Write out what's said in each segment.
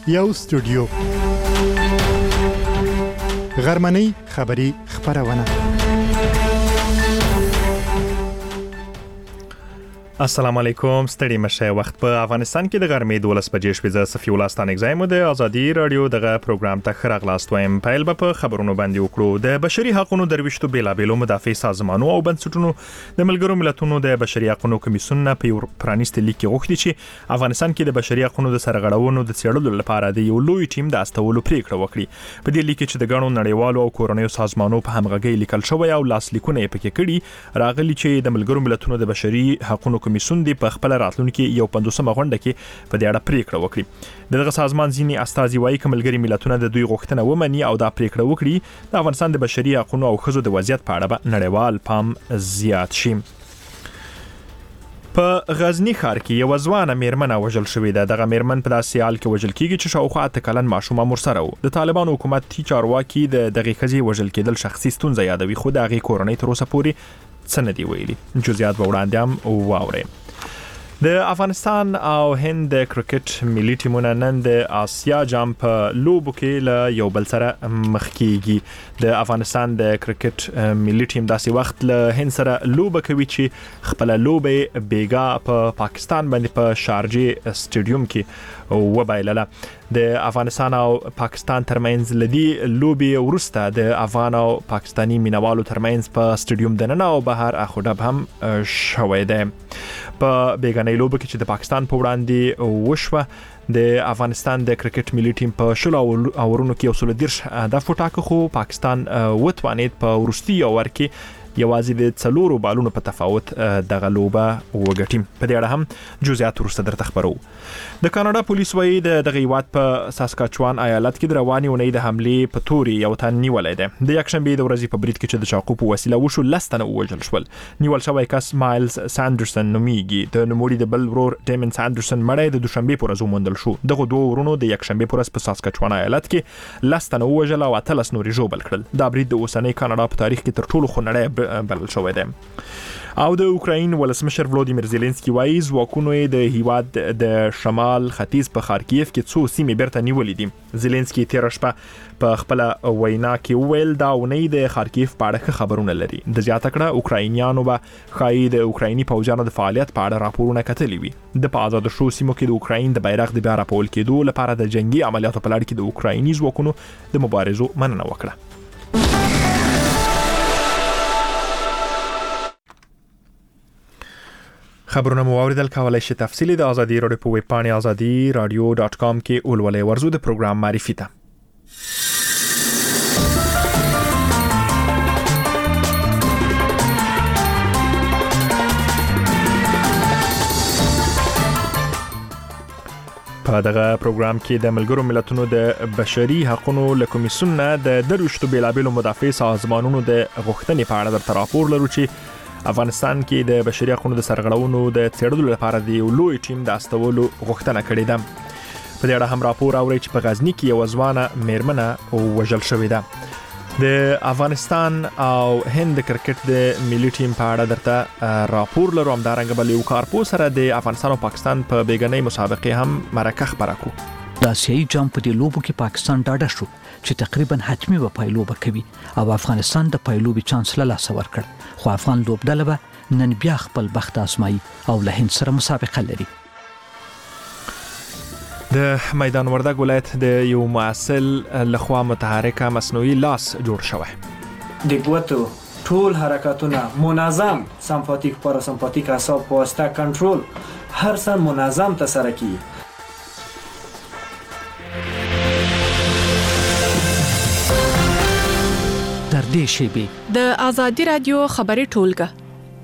یو استودیو غرمنۍ خبری خبرونه. السلام علیکم، ستړي مشه. وخت په افغانستان کې د غرمې 12 بجې شوې. زه صفي الله ستانه اگزایم د ازادي رادیو دغه پروګرام ته خراغلاست وایم. پایل په خبرونو باندې وکړو. د بشري حقوقو درويشتو بیلابېلو مدافع سازمانونو او بنسټونو د ملګرو ملتونو د بشري حقوقو کمیسیون نه په پرانیست لیک کې غوښتي چې افغانستان کې د بشري حقوقو د سرغړونو د څېړلو لپاره د یو لوی ټیم د استولو پریکړه وکړي. په دې لیک کې چې د غنو نړیوالو او کورنیو سازمانونو په همغږي لیکل شوی او لاسلیکونه یې پکې کړي راغلي چې د ملګرو ملتونو د بشري حقوقو کمیسیون دی په خپل راتلونکو یو 50مه غونډه کې په دې اړه پریکړه وکړي. دغه سازمان ځینی استازي وایي چې ملګري ملتونه د دوی غوښتنه ومني او دا پریکړه وکړي د افغانستان د بشري حقوقو او ښځو د وضعیت په اړه به نړیوال پام زیات شي. په غزنی ښار کې یو ځوان میرمن وژل شوې ده. دغه میرمن په داسې حال کې وژل کیږي چې شاوخوا 8 کلن ماشوم مرسره و. د طالبانو حکومت تی چارواکي د دغه ښځې وژل کېدل شخصي ستونزه یادوي، خو دغه کورنۍ تر اوسه پورې څه نه دی ویلي. جزئیات به وړاندې هم واورئ. د افغانستان او هند د کرکټ ملي ټیمونه نن د آسیا جام په لوبو کې له یو بل سره مخ کیږي. د افغانستان د کرکټ ملي ټیم داسې وخت له هند سره لوبه کوي چې خپل لوبه بیګا په پاکستان باندې په شارجه سټیډیوم کې وبایلله. د افغانستان او پاکستان ترمنځ لدی لوبي ورسته د افغان او پاکستانی مینوالو ترمنځ په سټیډیوم دننه او بهر اخوډب هم شوې ده. په بیګانې لوبه کې چې د پاکستان په وړاندې وشوه د افغانستان د کرکټ ملي ټیم په شلو اورونو کې وصول درش د فوټاکو خو پاکستان وتوانید په ورستي اور کې یوازې د څلورو بالونو په تفاوت دغه لوبه وګټي. په دې اړه هم جزئیات ورسته درته خبرو. د کاناډا پولیس وایي د غیوات په ساسکاچوان ایالت کې د رواني ونې د حمله په توري یو تن نیولې ده. د یکشنبه د ورځې په برید کې چې د چاقو په وسیله وشو لستنه وژل شول. نیول شوی کس مایلز ساندرسن نومیږي. د نوموړي د بل ورور ډیمن ساندرسن مړی د دوشنبه په ورځ وموندل شو. دغه دوه ورونو د یکشنبه په ورځ په ساسکاچوان ایالت کې لستنه وژل او 13 نوري ژوبل کړل. دا برید د اوسنۍ کاناډا په تاریخ کې تر ټولو خونړی بلل شوی دی. او د اوکراین ولسمشر ولودیمیر زيلنسکي وایي ځواکونو د هیواد د شمال ختیځ په خارکیف کې څو سیمې بیرته نیولې دي. زيلنسکي تیر شپه په خپل وینا کې ویل دا ونې د خارکیف په اړه خبرونه لري. د زیاته کړه اوکراینیانو به خایي د اوکرایني پوځانو د فعالیت په اړه راپورونه کتلي وي. د په آزاد شو سیمو کې د اوکراین د بیرغ د بیا راپول کېدو لپاره د جنگي عملیاتو په لړ کې د اوکرایني ځواکونو د مبارزو مننه وکړه. خبرونه مو اوریدل. کولای شئ تفصیلی د ازادي رادیو په ویب پاڼه azadi-radio.com کې ولولئ. ورزو د پروګرام معرفي ته په دغه پروګرام کې د ملګرو ملتونو د بشري حقوقو له کمیسیون نه د دروشتو بیلابېلو مدافع سازمانونو د غوښتنې په اړه درته راپور لرو چې افغانستان کې د بشري حقوقو د سرغړونو د څېړلو لپاره د یو لوی ټیم د استولو غوښتنه کړې ده. په دې اړه هم راپور اوري چې په غزنی کې یو ځوانه میرمن وژل شوې ده. د افغانستان او هند کرکټ د ملي ټیم په اړه درته راپور لرو. همدارنګه بل یو کارپو سره د افغانستان او پاکستان په بیګنۍ مسابقه هم مرکه خبره کو. د آسیایي جام په دې لوبو کې پاکستان ډاډه شو چې تقریبا حتمی به پایلوبه کوي او افغانستان د پایلوبي چانس له لاسه ورکړ. خو افغان لوبډله به نن بیا خپل بخت آزمایي او له هند سره مسابقه لري. د میدان وردګ ولایت د یو محصل لخوا متحرکه مصنوعي لاس جوړ شوی. د ګوتو ټول حرکتونه منظم سمپاتیک پاراسمپاتیک اعصاب په واسطه کنټرول هر څه منظم ترسره کیږي. در دې شیبې د ازادي رادیو خبري ټولګه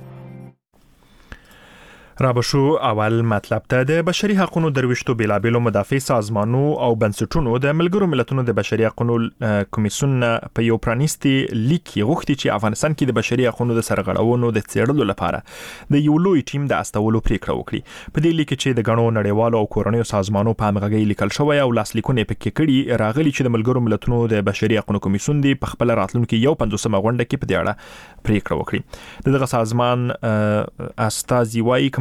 رابشو اول مطلب ته د بشري حقوقو درويشتو بیلابېلو مدافع سازمانونو او بنسټونو د ملګرو ملتونو د بشري حقوقو کمیسیون په یو پرانیستي لیک غوښتي چې افغانستان کې د بشري حقوقو د سرغړونو د څېړلو لپاره د یو لوی ټیم د استولو پریکړه وکړي. په دې لیک کې د غنو نړیوالو او کورنیو سازمانونو په همغږي لیکل شوی او لاسلیکونه پکې کړي راغلي چې د ملګرو ملتونو د بشري حقوقو کمیسیون دی په خپل راتلونکو یو 50مه غونډه کې په دې اړه پریکړه وکړي. دغه سازمان استازي وایي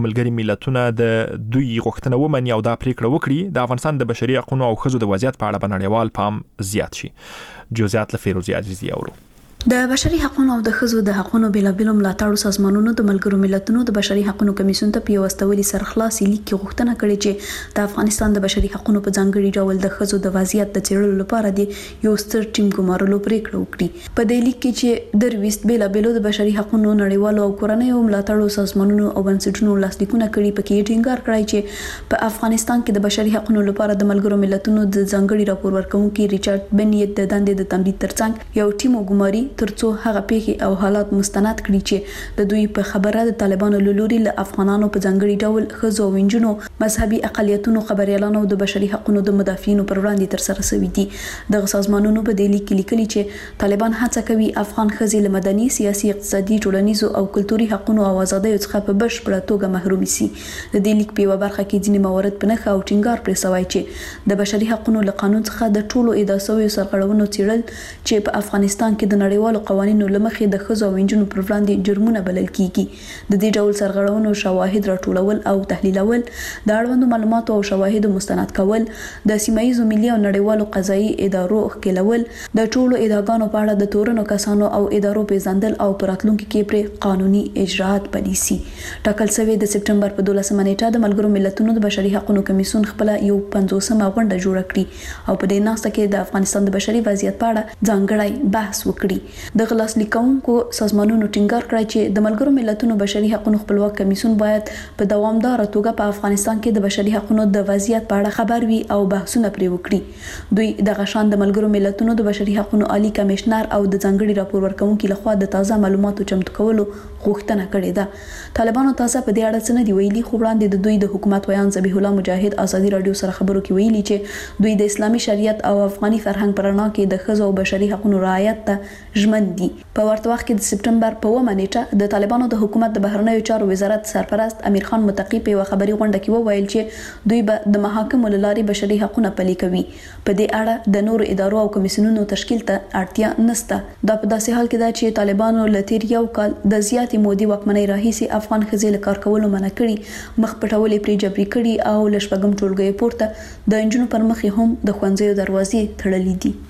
ملګري ملتونه د دوی غوښتنه ومني او دا پریکړه وکړي د افغانستان د بشري حقوقو او ښځو د وضعیت په اړه نړیوال پام زیات شي. جزئیات له فیروزي عزیزي اورو. د بشري حقوقو او د ښځو د حقوقو بېلابېلو ملاتړو سازمانونو د ملګرو ملتونو د بشري حقوقو کمیسیون ته په واستولي سرخلاصي لیک کې غوښتنه کړې چې د افغانستان د بشري حقوقو په ځانګړي ډول د ښځو د وضعیت د څېړلو لپاره د یو ستر ټیم ګمارلو پریکړه وکړي. په دې لیک کې چې د ریوست بېلابېلو د بشري حقوقو نړیوالو او کورنیو ملاتړو سازمانونو او بنسټونو لاسلیکونه کړي، پکې ټینګار کړی چې په افغانستان کې د بشري حقوقو لپاره د ملګرو ملتونو د ځانګړي راپور ورکونکي ریچارډ بنیت د دندې د تمدید ترڅنګ یو ټیم وګماري ترڅو هغه پیښې او حالات مستند کړي چې د دوی په خبره د طالبانو لوري له افغانانو په ځانګړي ډول ښځو او نجونو، مذهبي اقلیتونو، خبريالانو او د بشري حقوقو د مدافعینو پر وړاندې تر سره شوي دي. د سازمانونو په دې لیک کې لیکلي چې طالبان هڅه کوي افغان ښځې له مدني، سیاسي، اقتصادي، ټولنیزو او کلتوري حقوقو او آزادیو څخه په بشپړه توګه محروم شي. د دې لیک په یو برخه کې ځینې موارد په نښه او ټینګار پرې شوی چې د بشري حقوقو له قانون څخه د ټولو ادعا شویو سرغړونو څېړل چې په افغانستان کې د نړیوالو قوانینو لمخې د ښځو او نجونو پر وړاندې جرمونه بلل کیږي. د دې ډول سرغړونو شواهد راټولول او تحلیلول، د اړوندو معلوماتو او شواهدو مستند کول، د سیمایي ملي او نړیوالو قضایي ادارو ښکېلول، د ټولو ادعاګانو په اړه د تورنو کسانو او ادارو پیژندل او په راتلونکي کې پر قانوني اجراءات پلي شي. ټاکل شوی د سپټمبر په 12مه نیټه د ملګرو ملتونو د بشري حقوقو کمیسیون خپل یو 50مه غونډه جوړه کړې او په دې ناسته کې د افغانستان د بشري وضعیت په اړه ځانګړی بحث وکړي. د غلاس لیکونکو سازمانونو ټینګار کړی چې د ملګرو ملتونو بشري حقوقو خپلواک کمیسیون باید په دوامدار توګه په افغانستان کې د بشري حقوقو د وضعیت په اړه خبر وي او بحثونه پرې وکړي. دوی د غشان د ملګرو ملتونو د بشري حقوقو عالی کمشنر او د ځانګړي راپور ورکونکي لخوا د تازه معلوماتو چمتو کولو غوښتنه کړې ده. طالبانو تازه په دې اړه څه نه دی ویلي، خو وړاندې د دوی د حکومت ویان ذبیح الله مجاهد ازادي رادیو سره خبرو کې ویلي چې دوی د اسلامي شریعت او افغاني فرهنګ پر رڼا کې د ښځو او بشري حقوقو رعایت ته ژمن دي. په ورته وخت کې د سپټمبر په 1مه نیټه د طالبانو د حکومت د بهرنیو چارو وزارت سرپرست امیر خان متقی په یو خبري غونډه کې وویل چې دوی به د محاکمو له لارې بشري حقوقو پلي کوي. په دې اړه د نورو ادارو او کمیسیونونو تشکیل ته اړتیا نشته. دا په داسې حال کې ده چې طالبانو له تیر یو کال د زیاتې مودې واکمنۍ راهیسې افغان ښځې له کار کولو منع کړي، مخ پټولې پرې جبري کړي او له شپږم ټولګي پورته د نجونو پر مخ هم د ښوونځیو دروازې تړلې دي.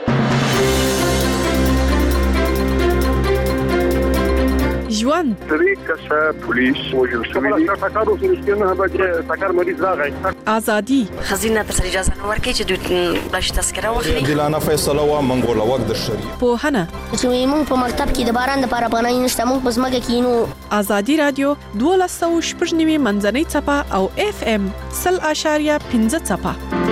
ژوند طریقه پولیس وجل شوی دی تاکارو سنشتنه به تاکار مریض راغی ازادي خزینه تر اجازه نه ورکړي چې دوی بلش تذکره واخلي. عادلانه فیصله و منګول وخت د شریعت پوهنه چې موږ په مکتب کې د باران د لپاره پناه نشته، موږ په ځمکه کې نو. ازادي رادیو 12.9 منځنۍ چپه او FM 0.5 چپه.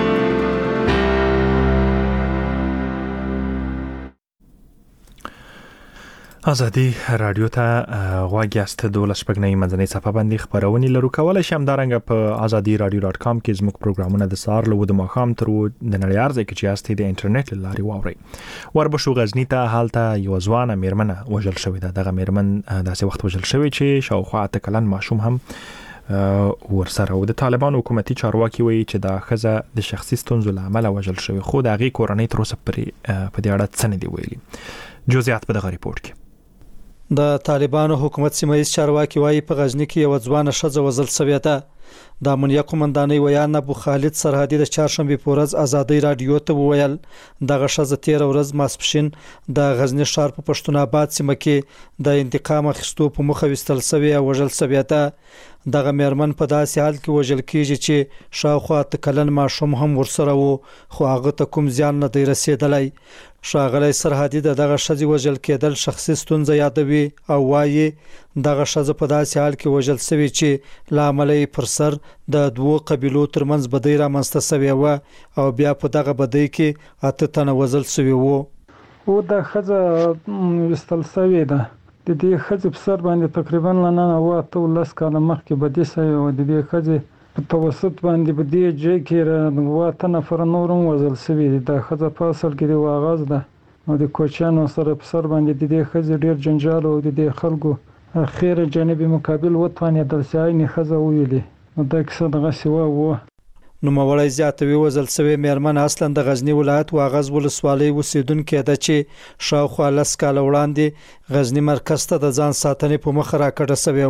ازادي رادیو ته غواګیاست 12.9 منځنۍ صفحه باندې خبرونه لرو. کولای شم دارنګ په azadiiradio.com کې زموږ پروګرامونه د سار له د مخام تر د نړیوال ځای کې چاستي د انټرنیټ لاري واوري. وربشو غزنی ته حالته یو ځوانه میرمنه وژل شوې ده. دغه میرمن داسې وخت وژل شوې چې شاوخوا 8 کلن ماشوم هم ورسره و. د طالبان حکومتي چارواکي وایي چې دا ښځه د شخصي ستونزو له امله وژل شوې، خو د هغې کورنۍ تر اوسه په دې اړه څه نه دي ویلي. جزئیات په دغه ریپورت کې. د طالبانو حکومت سیمایي چارواکي وايي په غزنی کې یو ځوانه ښځه وژل شوې ده. د امنیه قومندانۍ ویان ابو خالد سرحدي د چهارشنبه په ورځ ازادي رادیو ته وویل دغه ښځه 13 ورځ ماسپښین د غزنی ښار په پښتون آباد سیمه کې د انتقام اخیستو په مخه وستل شوې او وژل شوې ده. دغه میرمن په داسې حال کې وژل کیږي چې شاوخوا 8 کلن ماشوم هم ورسره وو، خو هغه ته کوم زیان نه دی رسیدلی. ښاغلی سرحدي دغه ښځې وژل کېدل شخصي ستونزه یادوي او وایي دغه ښځه په داسې حال کې وژل شوې چې لامل یې پر سر د دوو قبیلو ترمنځ بدۍ رامنځته شوې وه او بیا په دغه بدۍ کې 8 تنه وژل شوي وو. او د ښځه وستل شوې ده. د دې ښځې په سر باندې تقریبا نه 9 کاله مخکې بدي شوې وه. د دې ښځې په توسط باندې په دې ځای کې 8 نفر نور هم وژل شوي دي. دا ښځه په اصل کې د واغاز ده او د کوچیانو سره په سر باندې د دې ښځې ډېر جنجال او د دې خلکو اخر جانب مقابل وتوانېدل چې عیني ښځه وویلې. نو دا کیسه دغسې وه. نوموړی زیاتوي وژل شوې میرمن اصلا د غزنی ولایت واغز ولسوالۍ اوسیدونکې ده چې شاوخوا 10 کاله وړاندې غزنی مرکز ته د ځان ساتنې په مخ راکړه شوې وه.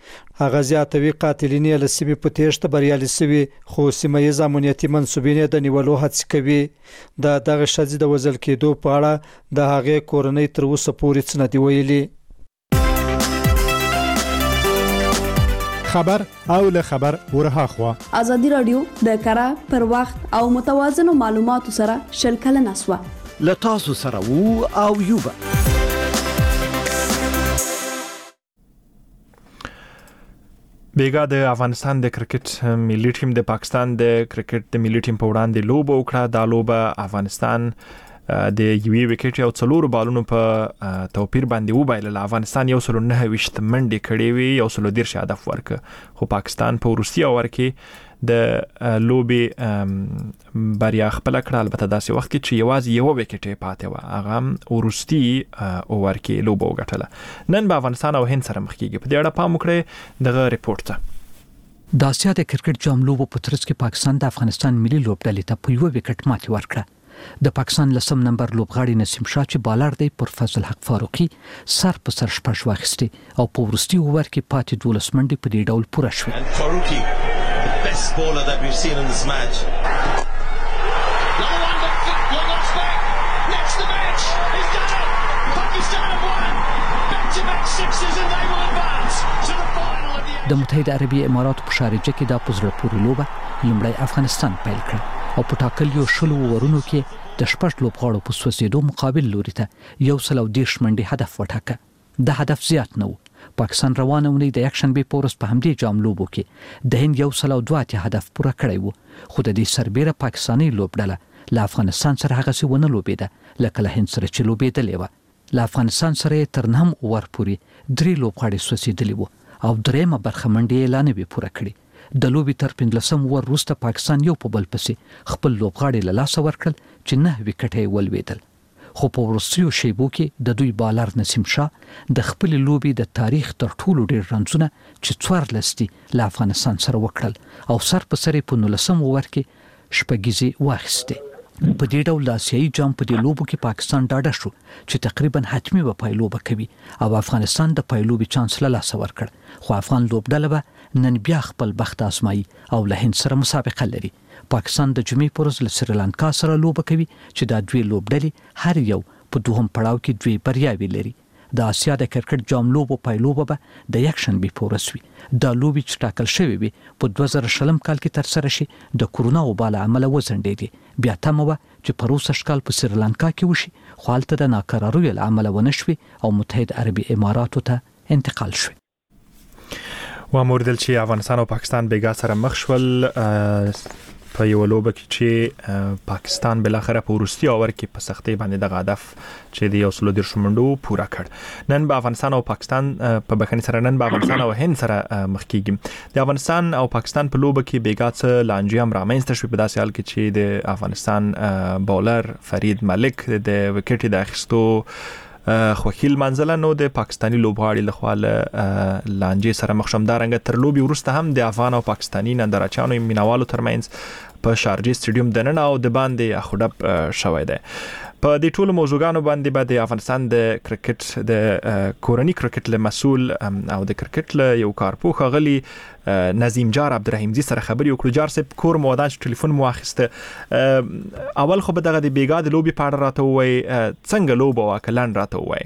هغه زیاتوي قاتلین یې له سیمې په تېښته بریالي شوي خو سیمه ییز امنیتي منسوبین یې د نیولو هڅې کوي. دغه ښځې د وژل کېدو په اړه د هغې کورنۍ تر اوسه پورې څه نه دي ویلي. خبر او له خبر ورهاخوا ازادي رادیو د کره پر وخت او متوازنو معلوماتو سره شل کلنه سوا له تاسو سره وو او یوبا. بیګا د افغانستان د کرکټ ملي ټیم د پاکستان د کرکټ د ملي ټیم په وړاندې لوبه وکړه. دا لوبه افغانستان د یوې وکټ او 4 بالونو په توپیر باندې وبایلل. افغانستان 109 منډې کړې وي، 113 هدف ورکړ، خو پاکستان په وروستي اور کې د لوبي بریا خپل کړه. البته داسې وخت کې چې یوازې یو وکټ پاتې و، هغه وروستي اور کې لوبه وګټله. نن به افغانستان او هند سره مخ کیږي. په دې اړه پام وکړئ دغه ریپورت ته. د آسیا د کرکټ جام لوبو په ترڅ کې پاکستان د افغانستان ملي لوبډلې ته په یو وکټ ماتې ورکړه. د پاکستان لسم نمبر لوبغاړي نسیم شاه چې بالر دی پر فضل حق فاروقي سر په سر شپږ واخیستي او په وروستي اوور کې پاتې 12 منډې په دې ډول پوره شوې. Best bowler that we've seen in this match. Next the match. He's done it. Pakistan have won. Back-to-back sixes and they will advance to the final of the. د متحده عربي اماراتو په شارجه کې د پزړه پورې لوبه لومړی افغانستان پیل کړ او په ټاکلو شلو ورونو کې د شپږ لوبغاړو په سوسیدو مقابل لوري ته 130 منډې هدف وټاکه. د هدف زیات نه و. پاکستان روانه ونی د یکشنبه پورس په همدې جام لوبو کې د هند 102 هدف پوره کړی وو، خو د دې سربېره پاکستاني لوبډله له افغانستان سره هغه څه ونه لوبېده لکه له هند سره چې لوبېدلې و. له افغانستان سره تر نهم اور پورې 3 لوبغاړي سوسیدلې وو او درېمه برخه منډې اعلان به پوره کړې. د لوبي تر 15 ور وروسته پاکستان یو په بل پسې خپل لوبغاړي له لاسه ورکړل چې 9 وکټې ولوېدل. خو په وروستیو شیبو کې د دوی بالر نسیم شاه د خپل لوبي د تاریخ تر ټولو ډېر رنزونه چې 14 له افغانستان سره وکړل او سر په سر په 19 اوور کې شپږیزي واخیسته. په دې ډول د آسیایي جام په دې لوبو کې پاکستان ډاډه شو چې تقریبا حتمی به پایلوبه کوي او افغانستان د پایلوبي چانس له لاسه ورکړ. خو افغان لوبډله به نن بیا خپل بخت آزمایي او له هند سره مسابقه لري. پاکستان د جمعې پر ورځ له سریلانکا سره لوبه کوي چې دا دوی لوبډلې هر یو په دوهم پړاو کې دوی بریاوي لري. د آسیا د کرکټ جام لوبو پایلوبه به د یکشنبه پر ورځ وي. دا لوبي چې ټاکل شوی وي په 2020 کال کې تر سره شي د کورونا وبا له امله وزندېږي. بیا تمه و چې په روس کال په سریلانکا کې وشي، خو هلته د ناکراریو له امله ونشوي او متحده عربي اماراتو ته انتقال شوی. واموردل چې افغانستان او پاکستان بیګا سره مخ شول په یو لوبه کې چې پاکستان بل اخره په وروستي اور کې په سختۍ باندې د هدف چې د 130 منډو پوره کړ. نن به افغانستان او پاکستان په بخښنې سره نن به افغانستان او هند سره مخ کیږي. د افغانستان او پاکستان په لوبه کې بیګا څه لانجې هم رامنځته شوې په داسې حال کې چې د افغانستان بولر فرید ملک د وکټ د اخیستو خوخیل منزله نو د پاکستانی لوبغاړي له خوا لانجې سره مخ شوم. دارنګه تر لوبي وروسته هم د افغان او پاکستانی نندارچیانو مینوالو ترمنځ په شارجه سټیډیوم دننه او د باندې اخوډب شوی دی. په دې ټولو موضوعګانو باندې به د افغانستان د کرکټ د کورنی کرکټ له مسؤل او د کرکټ له یو کارپوه غلي نظیم جار عبدالرحیمزی سره خبرې وکړو. جار صاحب کور مو ودان چې ټلیفون مو واخیسته. اول خو به دغه د بیګا د لوبي په اړه راته وایي څنګه لوبه وکړه راته وایي.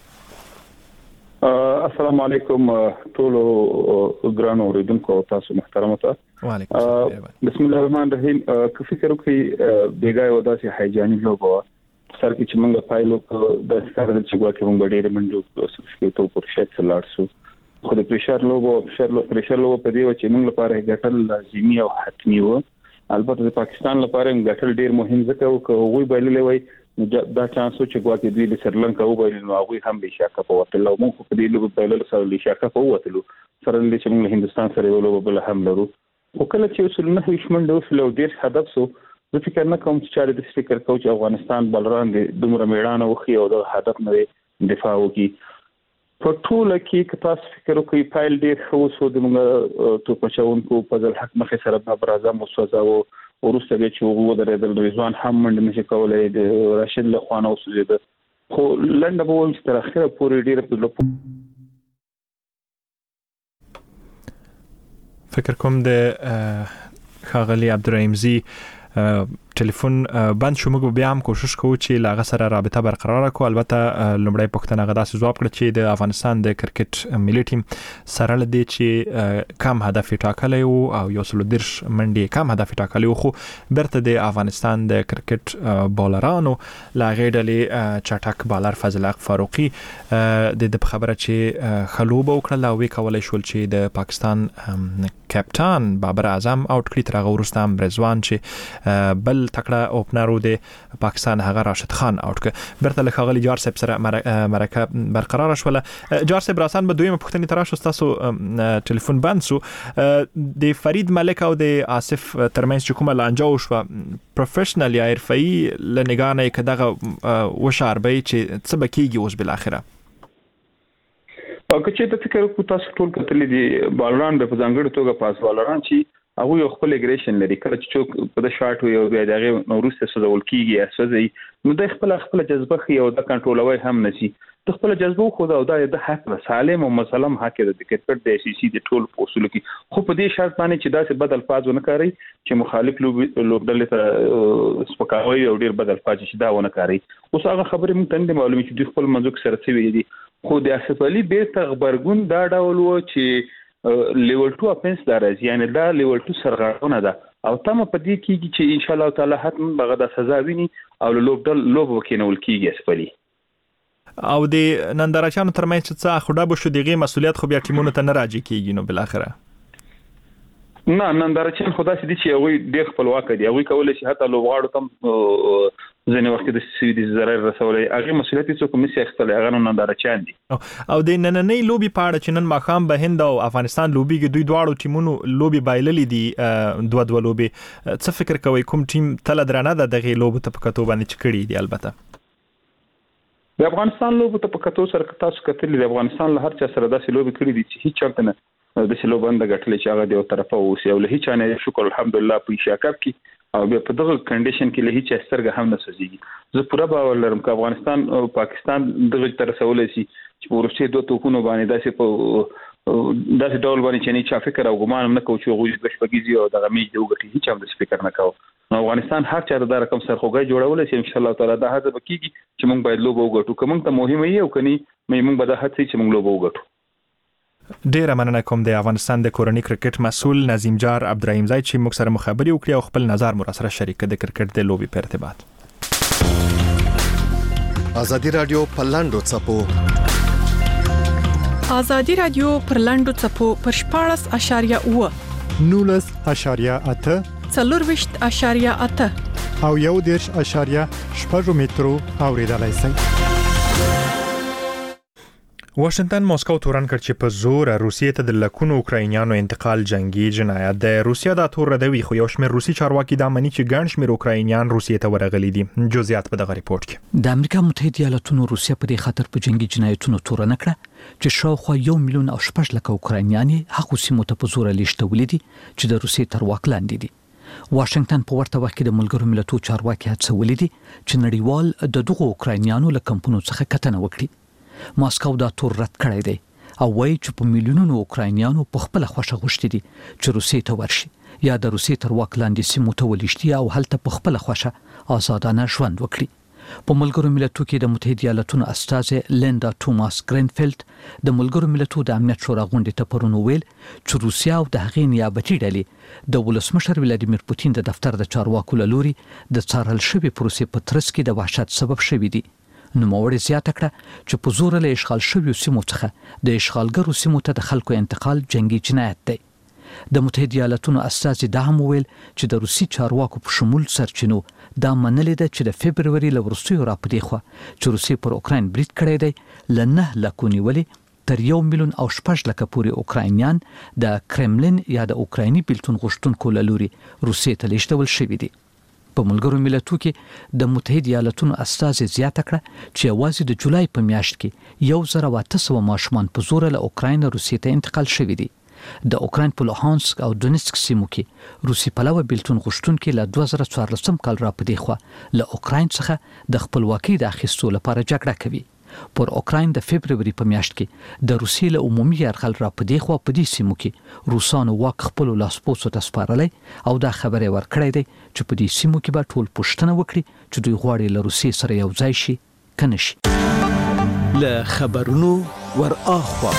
السلام علیکم ټول ګران اوریدونکو او تاسو محترم ته. وعلیکم السلام. بسم الله الرحمن الرحیم. که فکر وکړئ بیګا یو داسې هایجاني لوبه سر کې چې موږ پایلو د ستاره چې ګواکې موږ ډېر منډو سکه ته پر شت لاړسو. خو د پریشر لوبو په دی چې موږ لپاره ګټل لازمي او حتمي و. البته د پاکستان لپاره ګټل ډېر مهم ځکه او وی بایللې وای دا چانس چې ګواکې دوی د سریلانکا وبایل نو هغه هم به شاکه په وته موږ په دې لوبو بایلل سره له شاکه په وته سره چې موږ هندستان سره یو لوبه بل هم لرو. او کله چې وسلنه هیڅمنډو فلو ډېر هدف سو زه فکر نه کوم چې د فکر کوچ افغانستان بلران د دومره میړانه وخی او د هدف نه دفاع وکي. په ټوله کې تاسو فکر وکړئ فایل ډېر خو سو د موږ تو پچاونکو فضل حق مخه سره د برازم وسوځاو ورسته چې وګړو درېدل رضوان هم منډه نشي کولای د راشد له خوانه وسوځید. خو لنډه به وایي چې تر اخره پورې ډېر په فکر کوم د خاغلی عبدالرحیمزی ټلیفون بند شو. موږ بیا هم کوشش کوو چې لاغه سره رابطه برقرار کړو. البته لومړی پوښتنه غدا سې جواب کړ چې د افغانستان د کرکټ ملي ټیم سره لدی چې کم هدف ټاکلی او یو سل درش منډي کم هدف ټاکلی خو برته د افغانستان د کرکټ بالرانو لا غېډلې چټک بالر فضل حق فاروقي د خبره چې خلوب وکړه او وکولای شول چې د پاکستان کپټان بابر اعظم اوټ کړی تر هغه وروسته هم رضوان چې بل تکړه اوپنرو د پاکستان هغه راشد خان اوټ ک برته له خغلی جار صاحب سره مرکه برقرار شوله. جار صاحب راسان به دویمه پوښتنه تراشو تاسو ټلیفون بند سو د فرید ملک او د آصف ترمنځ چې کومه لانجه شو پروفیشنل یا حرفي لنګانه کداغه وشاربې چې څه بکیږي اوس بل اخره. او که چې د فکر کو تاسو ټول کتلې دي بالران د ځانګړي توګه پاس بالران چې هغه یو خپل اګریشن لري. کله چې څوک په د شاټ وي او بیا دغه نورسته سوزول کیږي اسوځي نو د خپل جذبه خي او د کنټرولوي هم نشي. د خپل جذبه خو دا د حق سالم او مسلم حق د کرکټ د سی سی د ټول اصول کې خو په دې شرط باندې چې دا څه بدل فاز ونه کوي چې مخالف لوبډلې ته سپکاوي او ډیر بدل فاز چې دا ونه کوي. اوس هغه خبره مونږ ته معلومه چې د خپل منځک سره څه وی دي خو د اسف علي بیرته خبرګون دا ډول و چې لیول 2 اپنس دارز یعنی دا لیول 2 سرغړونه ده او تم په دې کېږي چې ان شاء الله تعالی حتم بغه د سزا ویني او لوب وکینول کېږي اسپلی او د نندارچانو ترمنځ څه خډه بشو دغه مسولیت خو بیا ټیمونو ته نه راځي کېږي نو بل اخره نه نندارچان خدا سي دي چې هغه د خپلواک دي هغه کولای شي حتی لوبغاړو تم ځنه وخت د سویدي ضرر رسولای هغه مسولیت څوک مې اخستل هغه نندارچان دي او د نننې لوبي پاړه چې نن ماخام به هند او افغانستان لوبي کې دوی دواړو ټیمونو لوبي بایللې دي دوه لوبي څه فکر کوي کوم ټیم تل درانه ده دغه لوب ته پکاتو باندې چکړي دي. البته د افغانستان لوب ته پکاتو سره تاسو کتلې د افغانستان له هر چا سره داسې لوبي کړې دي چې هیڅ چرته نه د سلو بند غټلې چې هغه د یو طرفه اوسي او له هیڅ نه شکر الحمدلله په شاکب کې او په دغه کنډیشن کې له هیڅ سترګه هم نه سوزيږي. زه پوره باور لرم چې افغانستان او پاکستان دغه تر رسولای شي چې ورسته دوه توپونو باندې داسې ډول باندې چې نه چا فکر او ګمان نه کوي چې غوږی بشپګیږي او دغه میج دی وګټي هیڅ هم د فکر نه کوي. نو افغانستان هر چا د رقم سرخوږی جوړول شي ان شاء الله تعالی دا هڅه وکړي چې موږ باید لوب وګټو کوم ته مهمه یي او کني موږ به دا هڅه چې موږ لوب وګټو. ډیره مننه کوم د افغانستان د کورنۍ کرکټ مسؤل نظیم جار عبدالرحیمزی چې موږ سره مخابري وکړي او خپل نظر مو سره شریک کړي د کرکټ د لوبي په ارتباط. ازادي رادیو په لاندو چپو ازادي رادیو پر لاندو چپو پر 14.8 19.8 4.8 او 1.8 مترو اوریدلای شئ. واشنگټن ماسکو تورن کړ چې په زور روسیې ته د لکونو اوکراینیانو انتقال جنگي جنایت ده. روسیا دا تور ردوي خو یو شمېر روسي چارواکي دا مني چې ګڼ شمېر اوکراینیان روسیې ته ورغلي دي. جزئیات په دغه ریپورت کې. د امریکا متحده ایالاتونو روسیا په دې خاطر په جنگي جنایتونو تورن کړه چې شاوخوا 1 میلیون او 8 لک اوکراینیان هغه سیمو ته په زور لیشتولې دي چې د روسیې تر واک لاندې دي. واشنگټن په ورته وخت کې د ملګرو ملتونو چارواکي هڅولې دي چې نړیوال د دغو اوکراینیانو له کمپونو څخه کتنه وکړي. ماسکو دا تور رد کړی دی او وایي چې په میلیونونو اوکراینیانو په خپل خوښه غوښتي دي چې روسیې ته ورشي یا د روسیې تر واک لاندې سیمو ته ولېشتي او هلته په خپل خوښه آزادانه ژوند وکړي. په ملګرو ملتونو کې د متحده ایالاتونو استازه لیندا توماس ګرینفیلد د ملګرو ملتونو د امنیت شورا غونډې ته پرون ویل چې روسیا او د هغې نیابتي ډلې د ولسمشر ولادیمیر پوتین د دفتر د چارواکو له لوري د څارل شوي پروسې په ترڅ کې د وحشت سبب شوي دي. نو موري زیاته کړه چې په زور له اشغال شویو سیمو څخه د اشغالګرو سیمو ته د خلکو انتقال جنگي جنایت دی. د متحده ایالاتونو استازي دا هم ویل چې د روسي چارواکو په شمول سرچینو دا منلې ده چې د فبرवरी له وروستیو راپدې خو چې روسي پر اوکراین برید کړی دی لنه لکونی ولی تر 1 میلیون او 8 لک پورې اوکراینیان د کرملین یا د اوکرایني بیلتون غوښتونکو له لوري روسي ته لیږدول شوي دي. په ملګرو ملتونو کې د متحده ایالاتونو استازي زیاته کړه چې یوازې د جولای په میاشت کې 1800 ماشومان په زور له اوکراین روسیې ته انتقال شوي دي. د اوکراین په لوهانسک او دونیسک سیمو کې روسي پلوه بیلتون غوښتونکو له 2014 کال را پدې خو له اوکراین څخه د خپلواکۍ د اخیستو لپاره جګړه کوي پر اوکراین د فبرवरी په میاشت کې د روسیې له عمومي یرغل را پدې خو په دې سیمو کې روسانو واک خپل لاسپوڅو ته سپارلی او دا خبره ورکړې ده چې په دې سیمو کې به ټول پښتنه وکړي چې دوی غواړي له روسیې سره یو ځای شي کنه شي. له خبرونو ور اخوا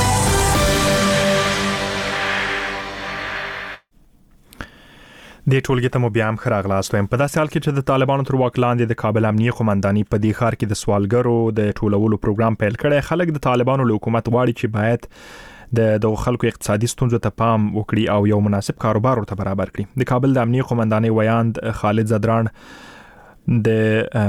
د ټولګي ته مو بیا هم خراغلاست وایم. په داسې حال کې چې د طالبانو تر واک لاندې د کابل امنیه قومنداني په دې ښار کې د سوالګرو د ټولولو پروګرام پیل کړی، خلک د طالبانو له حکومت غواړي چې باید د خلکو اقتصادي ستونزو ته پام وکړي او یو مناسب کاروبار ورته برابر کړي. د کابل د امنیه قومنداني ویاند خالد زدران د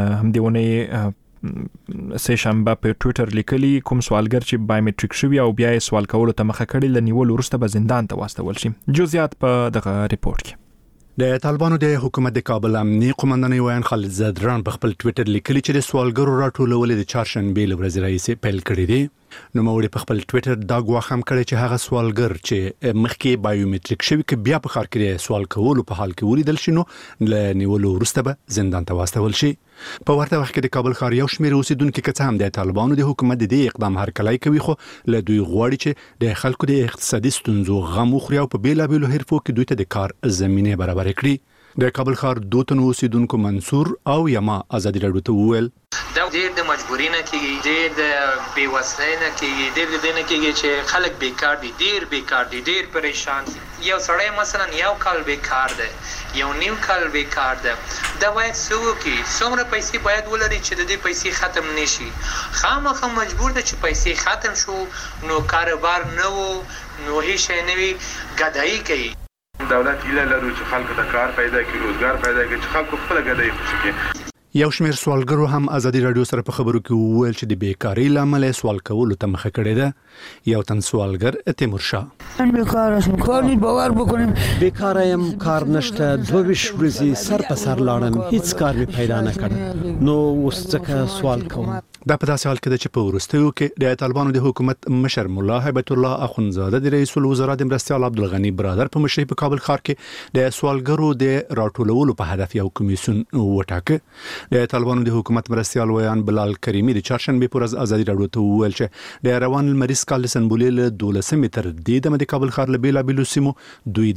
همدیونې سه شنبه په ټوئیټر لیکلي کوم سوالګر چې بایومټریک شوی او بیا یې سوال کولو ته مخه کړي لنیول وروسته به زندان ته واستول شي. جزئیات په دغه ریپورت کې. د طالبانو د حکومت د کابل امنیه قومنداني ویان خالد زدران په خپل ټوئیټر لیکلي چې د سوالګرو راټولول د چهارشنبه له ورځې راهیسې پیل کړی دی. نو موري په خپل ټوئیټر دا ګواښ هم کړی چې هغه سوالګر چې مخکې بایومټریک شوی ک بیا په خار کې سوال کولو په حال کې ولیدل شنو ل نیولو وروسته به زندان ته واستول شي. په ورته وخت کې د کابل ښار یو شمېر اوسیدونکو کڅ هم د طالبانو د حکومت د اقدام هرکلای کوي، خو له دوی غواړي چې د خلکو د اقتصادي ستونزو غم وخوري او په بیلابېلو حرفو کې دوی ته د کار زمينه برابر کړي. د کابل ښار دوتن اوسیدونکو منصور او یما ازادي راډیو ته وویل دا ډېر د مجبورۍ نه کېږي، ډېر د بېوسۍ نه کېږي، ډېر د دې نه کېږي چې خلک بیکار دي، ډېر بیکار دي، ډېر پریشان دي. یو سړی مثلا یو کال بیکار دی، یو نیم کال بیکار دی، دا باید څه وکړي؟ څومره پیسې باید ولري چې د دې پیسې ختم نشي؟ خامخا مجبور دی چې پیسې ختم شو نو کاروبار نه وو نو هیڅ شی نه وي، ګدایي کوي. دولت ایله لرو چې خلکو ته کار پیدا کړي، روزګار پیدا کړي، چې خلکو خپل ګدایي خوشي کړي. یو شمېر سوالګرو هم ازادي راډیو سره په خبرو کې وویل چې د بیکاری لامل سوال کولو ته مخه کړې ده. یو تن سوالګر تیمور شاه ان بیکار اسم کار نه باور بکنیم، بیکار یم، کار نشته، 22 ورځې سر په سر لاړم، هیڅ کار می پیدا نه کړ، نو اوس ځکه سوال کوم. دا په داسې حال کې چې په وروستیو کې د طالبانو د حکومت مشر مولا هیبت الله اخونزاده د رئیس الوزرا د مرستیال عبدالغنی برادر په مشرۍ په کابل ښار کې د سوالګرو د راټولولو په هدف یو کمیسیون وټاکه. د طالبانو د حکومت مرستیال ویان بلال کریمی د چهارشنبه پر ورځ ازادي راډیو ته وویل چې د روان المریض کال سنبولې له 12 تر د کابل ښار له بیلابېلو سیمو دوی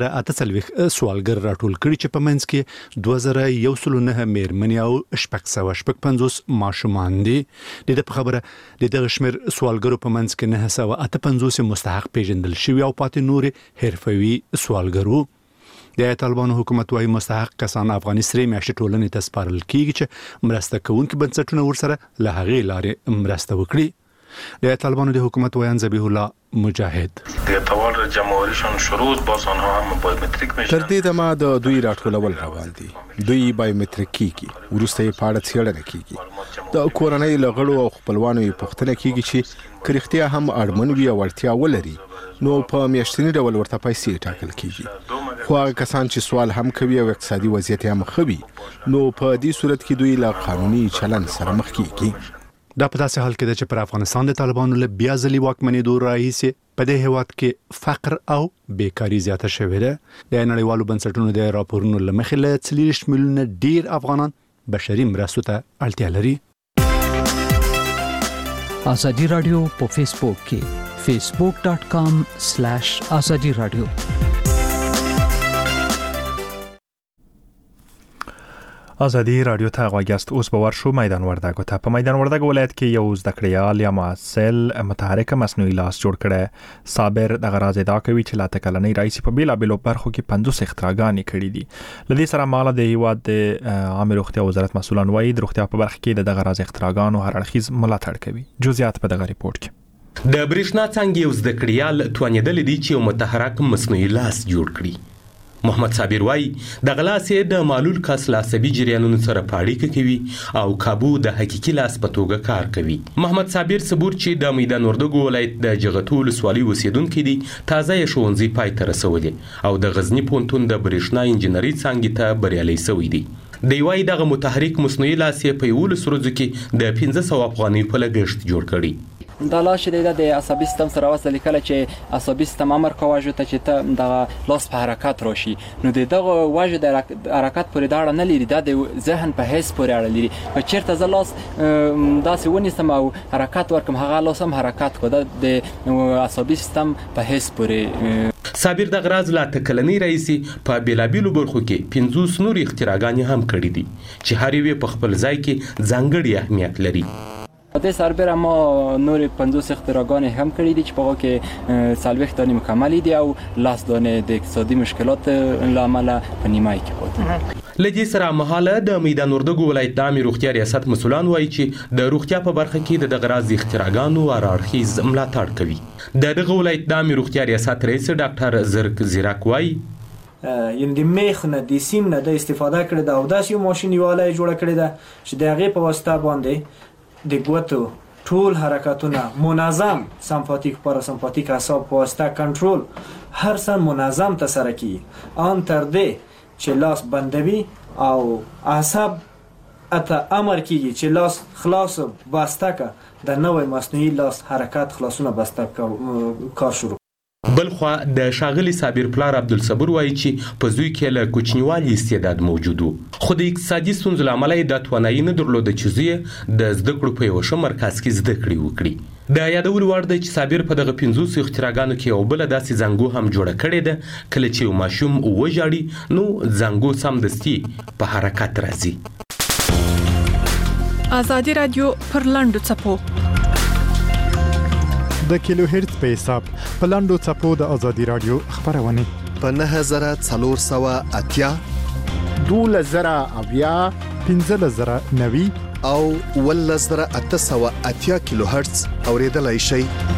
3048 سوالګر راټول کړي چې په منځ کې 2109 میرمنې او 650 ماشومان دي. د په خبره د دغه شمیر سوالګرو په منځ کې 958 مستحق پیژندل شوی او پاتې نورې حرفوي سوالګرو. د طالبانو حکومت وايي مستحق کسان افغاني سری میاشتې ټولنې ته سپارل کیږي چې مرسته کوونکي بنسټونه ورسره له هغې لارې مرسته وکړي. د طالبانو د حکومت ویان ذبیح الله مجاهد طوال جمهوریشون شروط باز آنها هم بایومتریک میشن. تر دې دمه د دوی راټولول روان دي، دوی بایومتریک کیږي، ورسته یې پاړه څېړنه کیږي، د کورنۍ لغړو او خپلوانو یې پوښتنه کیږي چې کرختیا هم اړمن وي او اړتیا ولري، نو په میاشتنی ډول ورته پیسې ټاکل کیږي. خو هغه کسان چې سوال هم کوي او اقتصادي وضعیت هم خوي، نو په دې صورت کې دوی له قانوني چلن سره مخ کیږي. دا په داسې حال کې ده چې پر افغانستان د طالبانو له بیا ځلې واکمنېدو راهیسې په دې هېواد کې فقر او بیکاری زیاته شوې ده. د نړیوالو بنسټونو د راپورونو له مخې له 40 میلیونه ډیر افغانان بشري مرستو ته اړتیا لري. ازادي رادیو په فیسبوک کې facebook.com/azadi radio. ازادي رادیو ته غواګست. اوس به ورشو میدان وردګو ته. په میدان وردګ ولایت کې یو زده کړیال یا معسل متحرک مصنوعي لاس جوړ کړي. صابر د غراض ادا کوي چې لا تکلنۍ رئیس په بیلابېلو برخو کې 50 اختراګانې کړې دي. لدې سره مال د هیواد د عامه روغتیا وزارت مسولان وایي د روغتیا په برخه کې د غراض اختراګانو هر اړخیز ملاتړ کوي. جزئیات په دغه ریپورت کې. د برېښنا څنګه یو زده کړیال توانېدل دي چې یو متحرک مصنوعي لاس جوړ کړي. محمد صابر وای د غلاسې د معلول کس لاسبي جریانونو سره پاړیکه کوي او کابو د حقيقي لاس په توګه کار کوي. محمد صابر صبور چې د میدان وردګو ولایت د جغتو ولسوالۍ اوسیدونکو دي تازه ښوونځي پای ته رسولي او د غزنی پونتون د برېښنا انجنیری څنګه ته بریالي شوی دي. دی وای دغه متحرک مصنوعي لاس په یول سرځو کې د 1500 افغانۍ په لګښت جوړ کړي. دا لاس چې د عصبي سیستم سره وصل کله چې عصبي سیستم امر کوي واژه ته چې ته د لاس په حرکت راشي نو دغه واژه د حرکت پورې دا اړه نه لري دا د ذهن په حس پورې اړه لري چې چیرته ز لاس داسې ونیسم او حرکت ورکم هغه لاس هم حرکت کوي د عصبي سیستم په حس پورې صابر د غراز لا تکلنی رئیسي په بیلابیلو برخو کې 50 نور اختراعګانې هم کړې دي چې هر یو په خپل ځای کې ځانګړي اهمیت لري د سربېره ما نور 50 اختراعګانې هم کړې دي چې په هغه کې 40 دانې مکمل دي او 10 دانې د اقتصادي مشکلات لامل په نیمای کې پاتې لدې سره مهاله د میدان وردګو ولایت د عامه روغتیا ریاست مسولان وایي چې د روغتیا په برخه کې د غراز اختراعګانو اړخیز ملاتړ کوي دغه ولایت د عامه روغتیا ریاست رئیس ډاکټر زرک زیراک وایي یعنی د میخ نه د سیم نه د استفاده کړي دا او داسې یو ماشين یواله جوړ کړي دا چې د هغه په واسطه باندې د ګوتو ټول حرکتونه منظم سمپاتیک پاراسمپاتیک اعصاب په واسطه کنټرول هر څه منظم تسره کی ان تر دې چې لاس بندوي او اعصاب اته امر کیږي چې لاس خلاص بسته کا د نوې مصنوعي لاس حرکت خلاصونه بسته کار شروع بلخوا د شاغلی صابر پلار عبدالصبور وایي چې په زوی کې له کوچنیوالي استعداد موجود خو د اقتصادي ستونزو لامل یې د توانایي نه درلوده چې زوی د زده کړو په یو ښه مرکز کې زده کړې وکړي د یادولو وړ دی چې صابر په دغه 50 اختراعګانو کې یو بل داسې زنګو هم جوړه کړې ده کله چې یو ماشوم وژاړي نو زنګو سمدستي په حرکت راځي ازادي رادیو پر لاندو چپو د کیلو هرتز په حساب په لاندو چپو د ازادي رادیو خبرونه په 9480 2000 1590 او 1880 کیلو هرتز اوریدلای شئ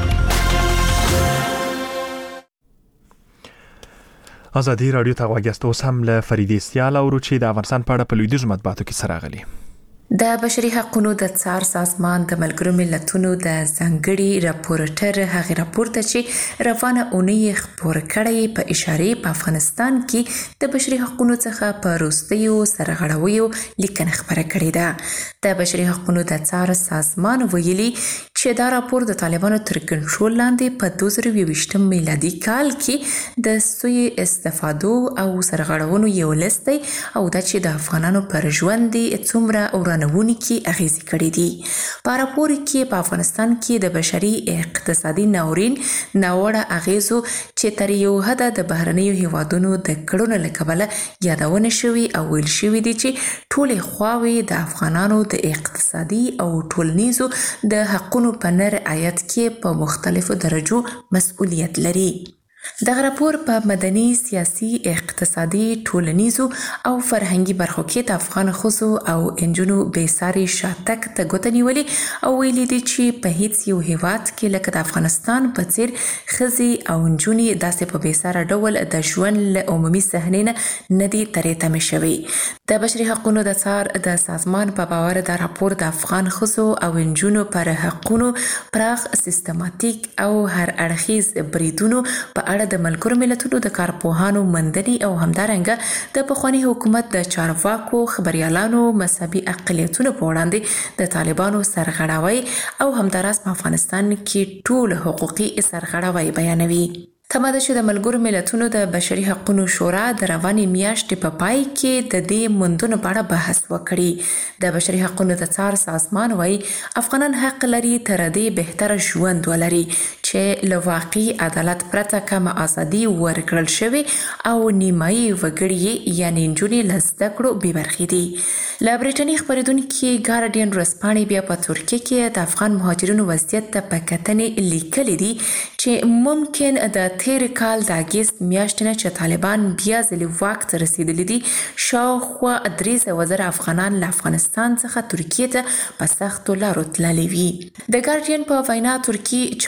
ازادي رادیو ته وګورئ اوس هم له فریدې سیال او چې د افغانستان په اړه په لویدیځ مطبوعاتو کې سره غلي د بشري حقوقو د څار سازمان د ملګرو ملتونو د ځانګړي راپورټر هغه راپورته چې روانه اونۍ خبر کړی په اشاره په افغانستان کې د بشري حقوقو څخه په روستیو سرغړویو لیکنه خبره کړې ده د بشري حقوقو د څار سازمان ویلي چې دا راپور د طالبانو تر کنټرول لاندې په 2022 میلادي کال کې د سوی استفادو او سرغړونو یو لیست دی او دا چې د افغانانو پر ژوند څومره ورانوونکي اغیزې کړې دي په راپور کې په افغانستان کې د بشري اقتصادي ناورین ناوړه اغیزو چې تر یو حد د بهرنیو هیوادونو د کړنو له کبله یادونه شوې او ویل شوې دي چې ټولې خواوې د افغانانو د اقتصادي او ټولنیزو د حقوقو په نه رعایت کې په مختلفو درجو مسؤلیت لري دغه راپور په مدني، سیاسي، اقتصادي، ټولنیزو او فرهنګي برخو کې د افغان ښځو او نجونو بېساري شاتګ ته ګوته نیولې او ویلي دي چې په هیڅ یو هیواد کې لکه د افغانستان په څیر ښځې او نجونې داسې په بېساره ډول د ژوند له عمومي صحنې نه دي ترې تمې شوې. د بشري حقوقو د څار د سازمان په باور دا راپور د افغان ښځو او نجونو پر حقوقو پراخ سیستماتیک او هر اړخیز بریدونو په اړه د ملګرو ملتونو د کارپوهانو مندنې او همدارنګه د پخوانی حکومت د چارواکو خبريالانو مذهبي اقلیتونو په وړاندې د طالبانو سرغړاوي او همداراز په افغانستان کې ټول حقوقي سرغړاوي بیانوي. تماده چې د ملګرو ملتونو د بشري حقوقو شورا د روانې میاشتې په پای کې د دې موندنو په اړه بحث وکړي. د بشري حقوقو د څار سازمان وايي افغانان حق لري تر دې بهتر ژوند ولري چې له واقعي عدالت پرته کوم ازادي ورکړل شوی او نیمایي وګړي یعنی نجونې له زده کړو بې برخې دي. له بریټانیې خبرېدونکي ګارډین ورځپاڼې بیا په ترکیه کې د افغان مهاجرینو وضعیت ته په کتنې لیکلي دي چې ممکن د تیر کال د اګست میاشتې نه چې طالبان بیا ځلې واک ته رسیدلي دي شاوخوا 300,000 افغانان له افغانستان څخه ترکیې ته په سختو لارو تللي وي. د ګارډین په وینا ترکیې چارواکي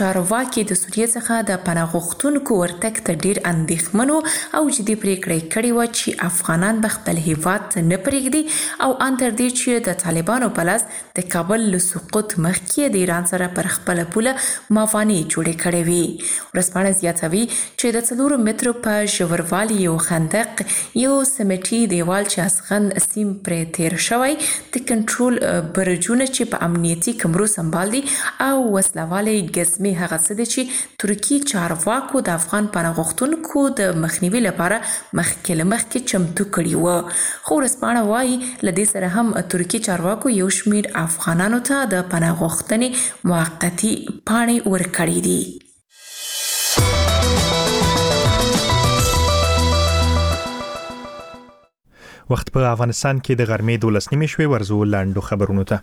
کې د سوریه څخه د پناه غوښتونکو ورتګ ته ډیر اندېښمن او جدي پریکړې کړې و چې افغانان به خپل هیواد نه پرېږدي او ان تر دې چې د طالبانو په لاس د کابل له سقوط مخکې د ایران سره پر خپل پوله موافقه جوړې کړې وي. ورځپاڼه زیاتوي چې د 4 مترو په ژوروالي یو خندق یو سمټي دیوال چې اسغن سیم پرې تیر شوی د کنټرول برجونه چې په امنیتي کمرو سمبال دي او وسلواله ګزمي هغه څه دي چې ترکی چارواکو د افغان پناه غوښتونکو د مخنیوي لپاره مخکې چمتو کړي و. خو ورځپاڼه وايي لدې سره هم ترکی چارواکو یو شمیر افغانانو ته د پناه غوښتنې موقتی پاڼې ورکړې دي. وخت په افغانستان کې د غرمې 12 نیمې شوې ورزو لاندو خبرونو ته.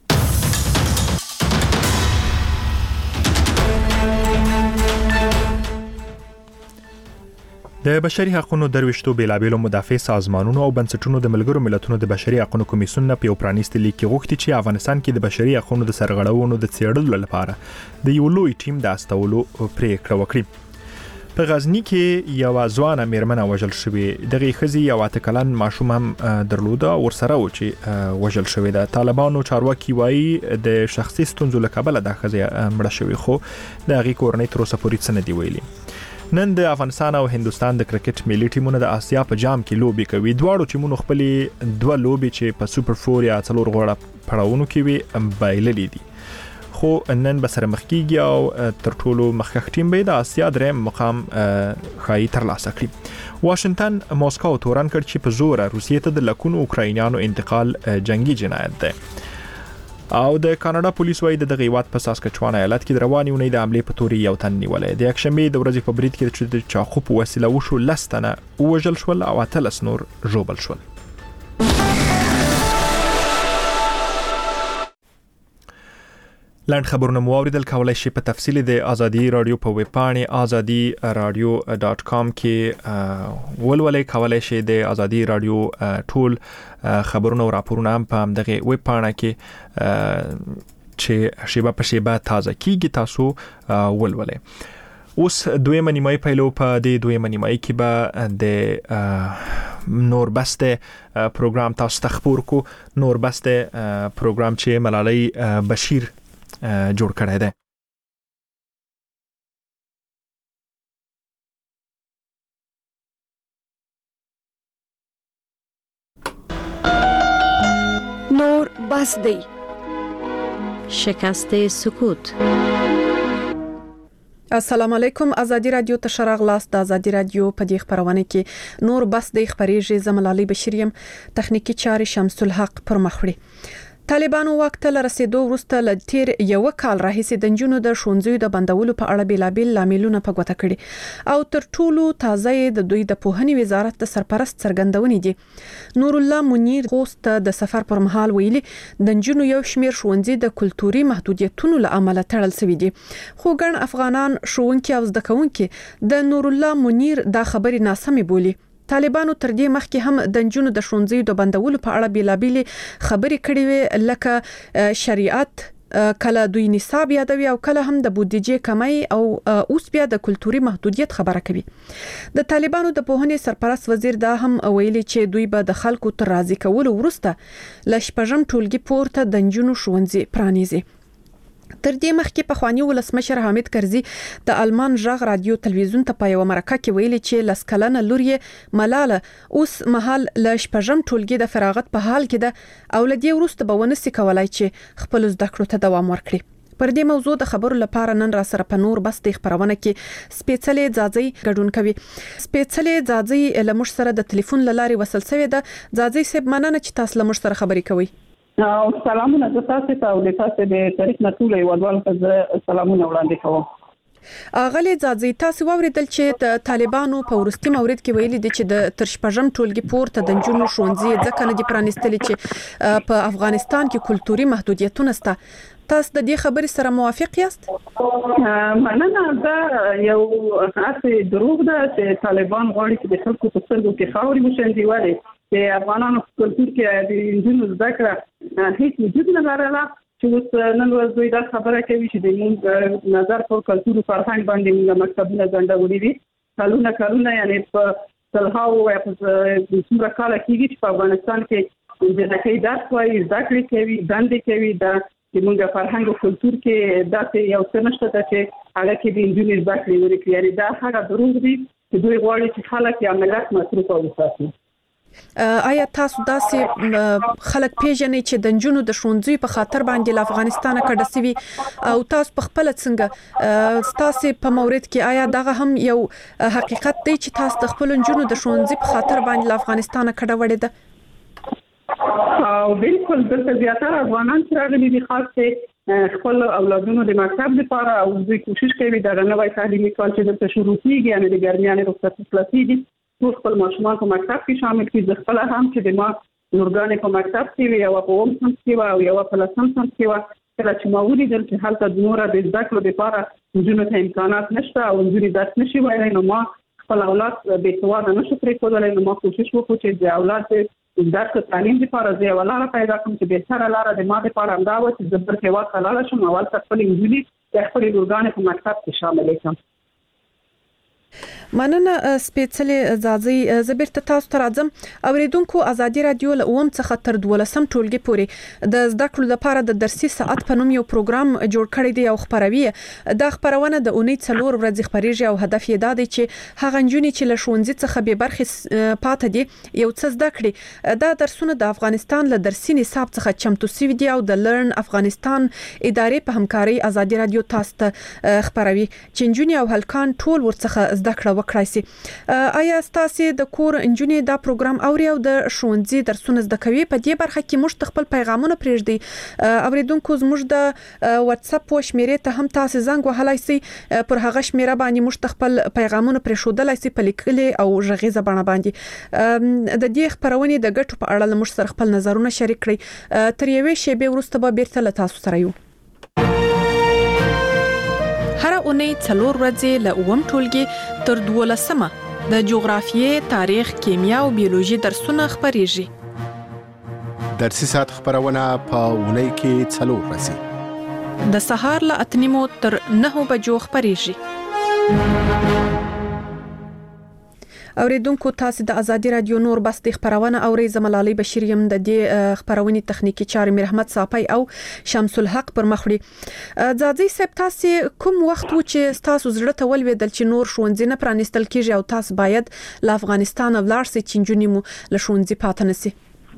د بشري حقوقو درويشتو بیلابېلو مدافع سازمانونو او بنسټونو د ملګرو ملتونو د بشري حقوقو کمیسیون په یو پرانیستي لیک کې غوښتي چې افغانستان کې د بشري حقوقو د سرغړونو د څېړلو لپاره د یو لوی ټیم د استولو پریکړه وکړي. په غزنی کې یو ځوانه میرمنه وژل شوې. دغه ښځې یو 8 کلن ماشوم هم درلوده ورسره و چې وژل شوې ده. طالبانو چارواکي وایي د شخصي ستونزو له کبله د ښځې مړه شوې خو د هغې کورنۍ تر اوسه پورې څه نه دي ویلي. نن د افغانستان او هندستان د کرکټ ملي ټیمونو د آسیا په جام کې لوبي کوي. دواړو ټیمونو خپلې 2 لوبي چې په سوپر 4 یا 4 غوړه پړاوونو کې وي بایللې دي. خو نن به سره مخ کیږي او تر ټولو مخکښ ټیم به د آسیا دریم مقام خای تر لاسه کړي. واشنگټن موسکو تورن کړ چې په زور روسیې ته د لکونو اوکراینانو انتقال جنگي جنایت ده. او د کاناډا پولیس وايي د غیوات په ساسکچوان ایالت کې رواني ونې د حمله په توري یو تن نیولې. د یکشنبه د ورځې په برید کې چې چاقو په وسیله وشو لستنه وژل شول او 13 نور ژوبل شول. لاند خبرونه مو اوریدل. کولای شئ په تفصیل د ازادي رادیو په ویب پاڼې azadi.radio.com کې ولولئ. کولای شئ د ازادي رادیو ټول خبرونه او راپورونه هم په دغه ویب پاڼه کې چې شیبه په شیبه تازه کیږي تاسو ولولئ. اوس دویمه نیمایي پیلو په دې دویمه نیمایي کې به د نوربسته پروګرام تاسو ته خبر کو. نوربسته پروګرام چې ملالۍ بشیر جوړ کړی دی. نور بس دی. شکست سکوت. السلام علیکم. ازادي رادیو ته شراغلاست. د ازادي رادیو په دې خبرونه کې نور بس د خبرېږي زملالي بشریم تخنیکی چاري شمس الحق پر مخوړي. طالبانو واک ته رسیدو وروسته ل تیر یو کال راهیسې د جنونو د شونځیو د بندولو په اړه بیلابل لاملونه په ګوته کړي او تر ټولو تازه د دوی د پوهنې وزارت د سرپرست څرګندونې دي. نور الله منیر خوست د سفر پر مهال ویلي د جنونو یو شمیر شونځي د کلتوري محدودیتونو له امله تړل شوی دي. خو ګڼ افغانان شوونکي او زده کوونکي د نور الله منیر دا خبرې ناسمه بولي. طالبانو تر دې مخکې هم د جنونو د شونځیو د بندولو په اړه بیلابل خبرې کړې وې لکه شریعت کله دوی نصاب یادوي او کله هم د بودیجې کمی او اوس بیا د کلتوري محدودیت خبره کوي. د طالبانو د پوهنې سرپرست وزیر دا هم ویلي چې دوی به د خلکو تر راضي کولو وروسته ل شپږم ټولګي پورته د جنونو شونځي پرانیزي. تر دې مخکې په خواني ولسمشر حامد کرزي د آلمان ژغ رادیو تلویزیون ته په یو مرکه کې ویلي چې لسکلنه لور یې ملاله اوس مهال ل شپږم ټولګي د فراغت په حال کې ده او لدی وروسته به ونسي کولای چې خپل زده کړو ته دوام ورکړي. پر دې موضوع د خبرو لپاره نن را سره په نور بس د خبرونه کې سپیڅلې ځاځي ګډون کوي. سپیڅلې ځاځي لمش سره د ټلیفون لاري وصل شوی ده. ځاځي صاحب مننه چې تاسو لمش سره خبرې کوي. سلامونه تاسو ته او د تاسو د تاریخ نټولې ودوال ته سلامونه وړاندې کوم. اغلی ځاځي تاسو ووریدل چې د طالبانو په ورستي مورید کې ویلي دي چې د تر شپږم ټولګي پورته د جنونو شونځي ځکه نه دي پرانستلي چې په افغانستان کې کلتوري محدودیتونه شته. تاسو د دې خبرې سره موافق یاست؟ مننه. دا یو اساسي دروغ ده چې طالبان غواړي چې د خلکو په سترګو کې خاورې وشيندي وایي چې افغانانو په کلتور کې د جنونو زده کړه هیڅ وجود نه لرله چې اوس نن ورځ دوی دا خبره کوي چې د موږ نظر په کلتور او فرهنګ باندې موږ مکتبونه ځنډولي دي کلونه یعنی په سلهاو یا په څومره کال کېږي چې په افغانستان کې د نکي درس وایي زده کړې کوي دندې کوي دا چې موږ فرهنګ او کلتور کې داسې یو څه نشته چې هغه کې د انجونې زده کړې ورکړي یعنی دا هغه دروغ دي چې دوی غواړي چې خلک یا ملت مصروف او وساتي آیا تاسو داسې خلک پیژنئ چې د نجونو د ښوونځي په خاطر باندې له افغانستان کډه سوي او تاسو په خپل څنګه تاسو په مورید کې آیا دغه هم یو حقیقت دی چې تاسو د خپل نجونو د ښوونځي په خاطر باندې له افغانستان کډه وړې ده او بالکل دلته زیاتره افغانان چې راغلي دي خاصه خپل اولادونو د مکتب لپاره او دوی کوشش کوي د نوې تعلیمي کال چې دلته شروع کیږي یعنی د ګرمیانې رخصتي خلاصيږي ټول خپل ماشومان په مکتب کې شامل کړي د خپل هم چې د ما نورګانې په مکتب کې وي او په اوم سم کې او یو په لسم سم کې و کله چې ما ولیدل چې حالت د نور د زده کړو لپاره نجونو ته امکانات نشته او نجونې درس نشي وایي نو ما خپل اولاد به سواده نشو پرې کولای نو ما کوشش وکړ چې د اولاد درس تعلیم لپاره زه ولاړه پیدا کوم چې به سره لاره د ما لپاره امدا و چې زبر کې واخ لاله شم اول خپل انجلي خپل نورګانې په مکتب کې شامل کړم مننه سپیڅلې زازي زبرت تاسو ته راځم اوریدونکو ازادي رادیو له اوم څخه تر 12 ټولګي پورې د زده کړو لپاره د درسي ساعت په نوم یو پروګرام جوړ کړی دی او خبروي د خبرونه د اونۍ 4 ورځې خبريږي او هدف یې دا دی چې هغه نجونې چې له ښوونځي څخه به برخه پاتې دي یو څه زده کړي دا درسونه د افغانستان له درسي نصاب څخه چمتو شوي دي او د لرن افغانستان ادارې په همکاري ازادي رادیو تاسو ته خبروي چې نجونې او هلکان ټول ورڅخه زده کړه وکړای شي آیا تاسو د کور انجونې دا پروګرام اوري او د ښوونځي درسونه زده کوي په دې برخه کې موږ خپل پیغامونه پرېږدي اوریدونکو زموږ د واتس اپ شمیرې ته هم تاسو زنګ وهلای شئ پر هغه شمیره باندې موږ خپل پیغامونه پرېښودلای شئ په لیکلي او غږیزه بڼه باندې د دې خبرونې د ګټو په اړه موږ سره خپل نظرونه شریک کړئ تر یوې شیبې وروسته به بیرته له تاسو سره یو هر اونۍ 4 ورځې له اوم ټولګي تر 12مه د جغرافیې، تاریخ، کیمیا او بیولوژي درسونه خبريږي. درسي ساعت خبرونه په اونۍ کې 4 ورځې د سهار له 8:30 تر 9 بجو خبريږي. اوریدونکو تاسو د ازادي رادیو نور بس د خبرونه اوري زملالي بشیر یم د دې خبرونې تخنیکی چارې مرحمت صافی او شمس الحق پر مخړي ځاځي سپ تاسو کوم وخت و چې تاسو زړه ته ولویدل چې نور ښوونځي نه پرانستل کیږي او تاسو باید له افغانستان ولار سي چنجونی مو له ښوونځي پاتې نسی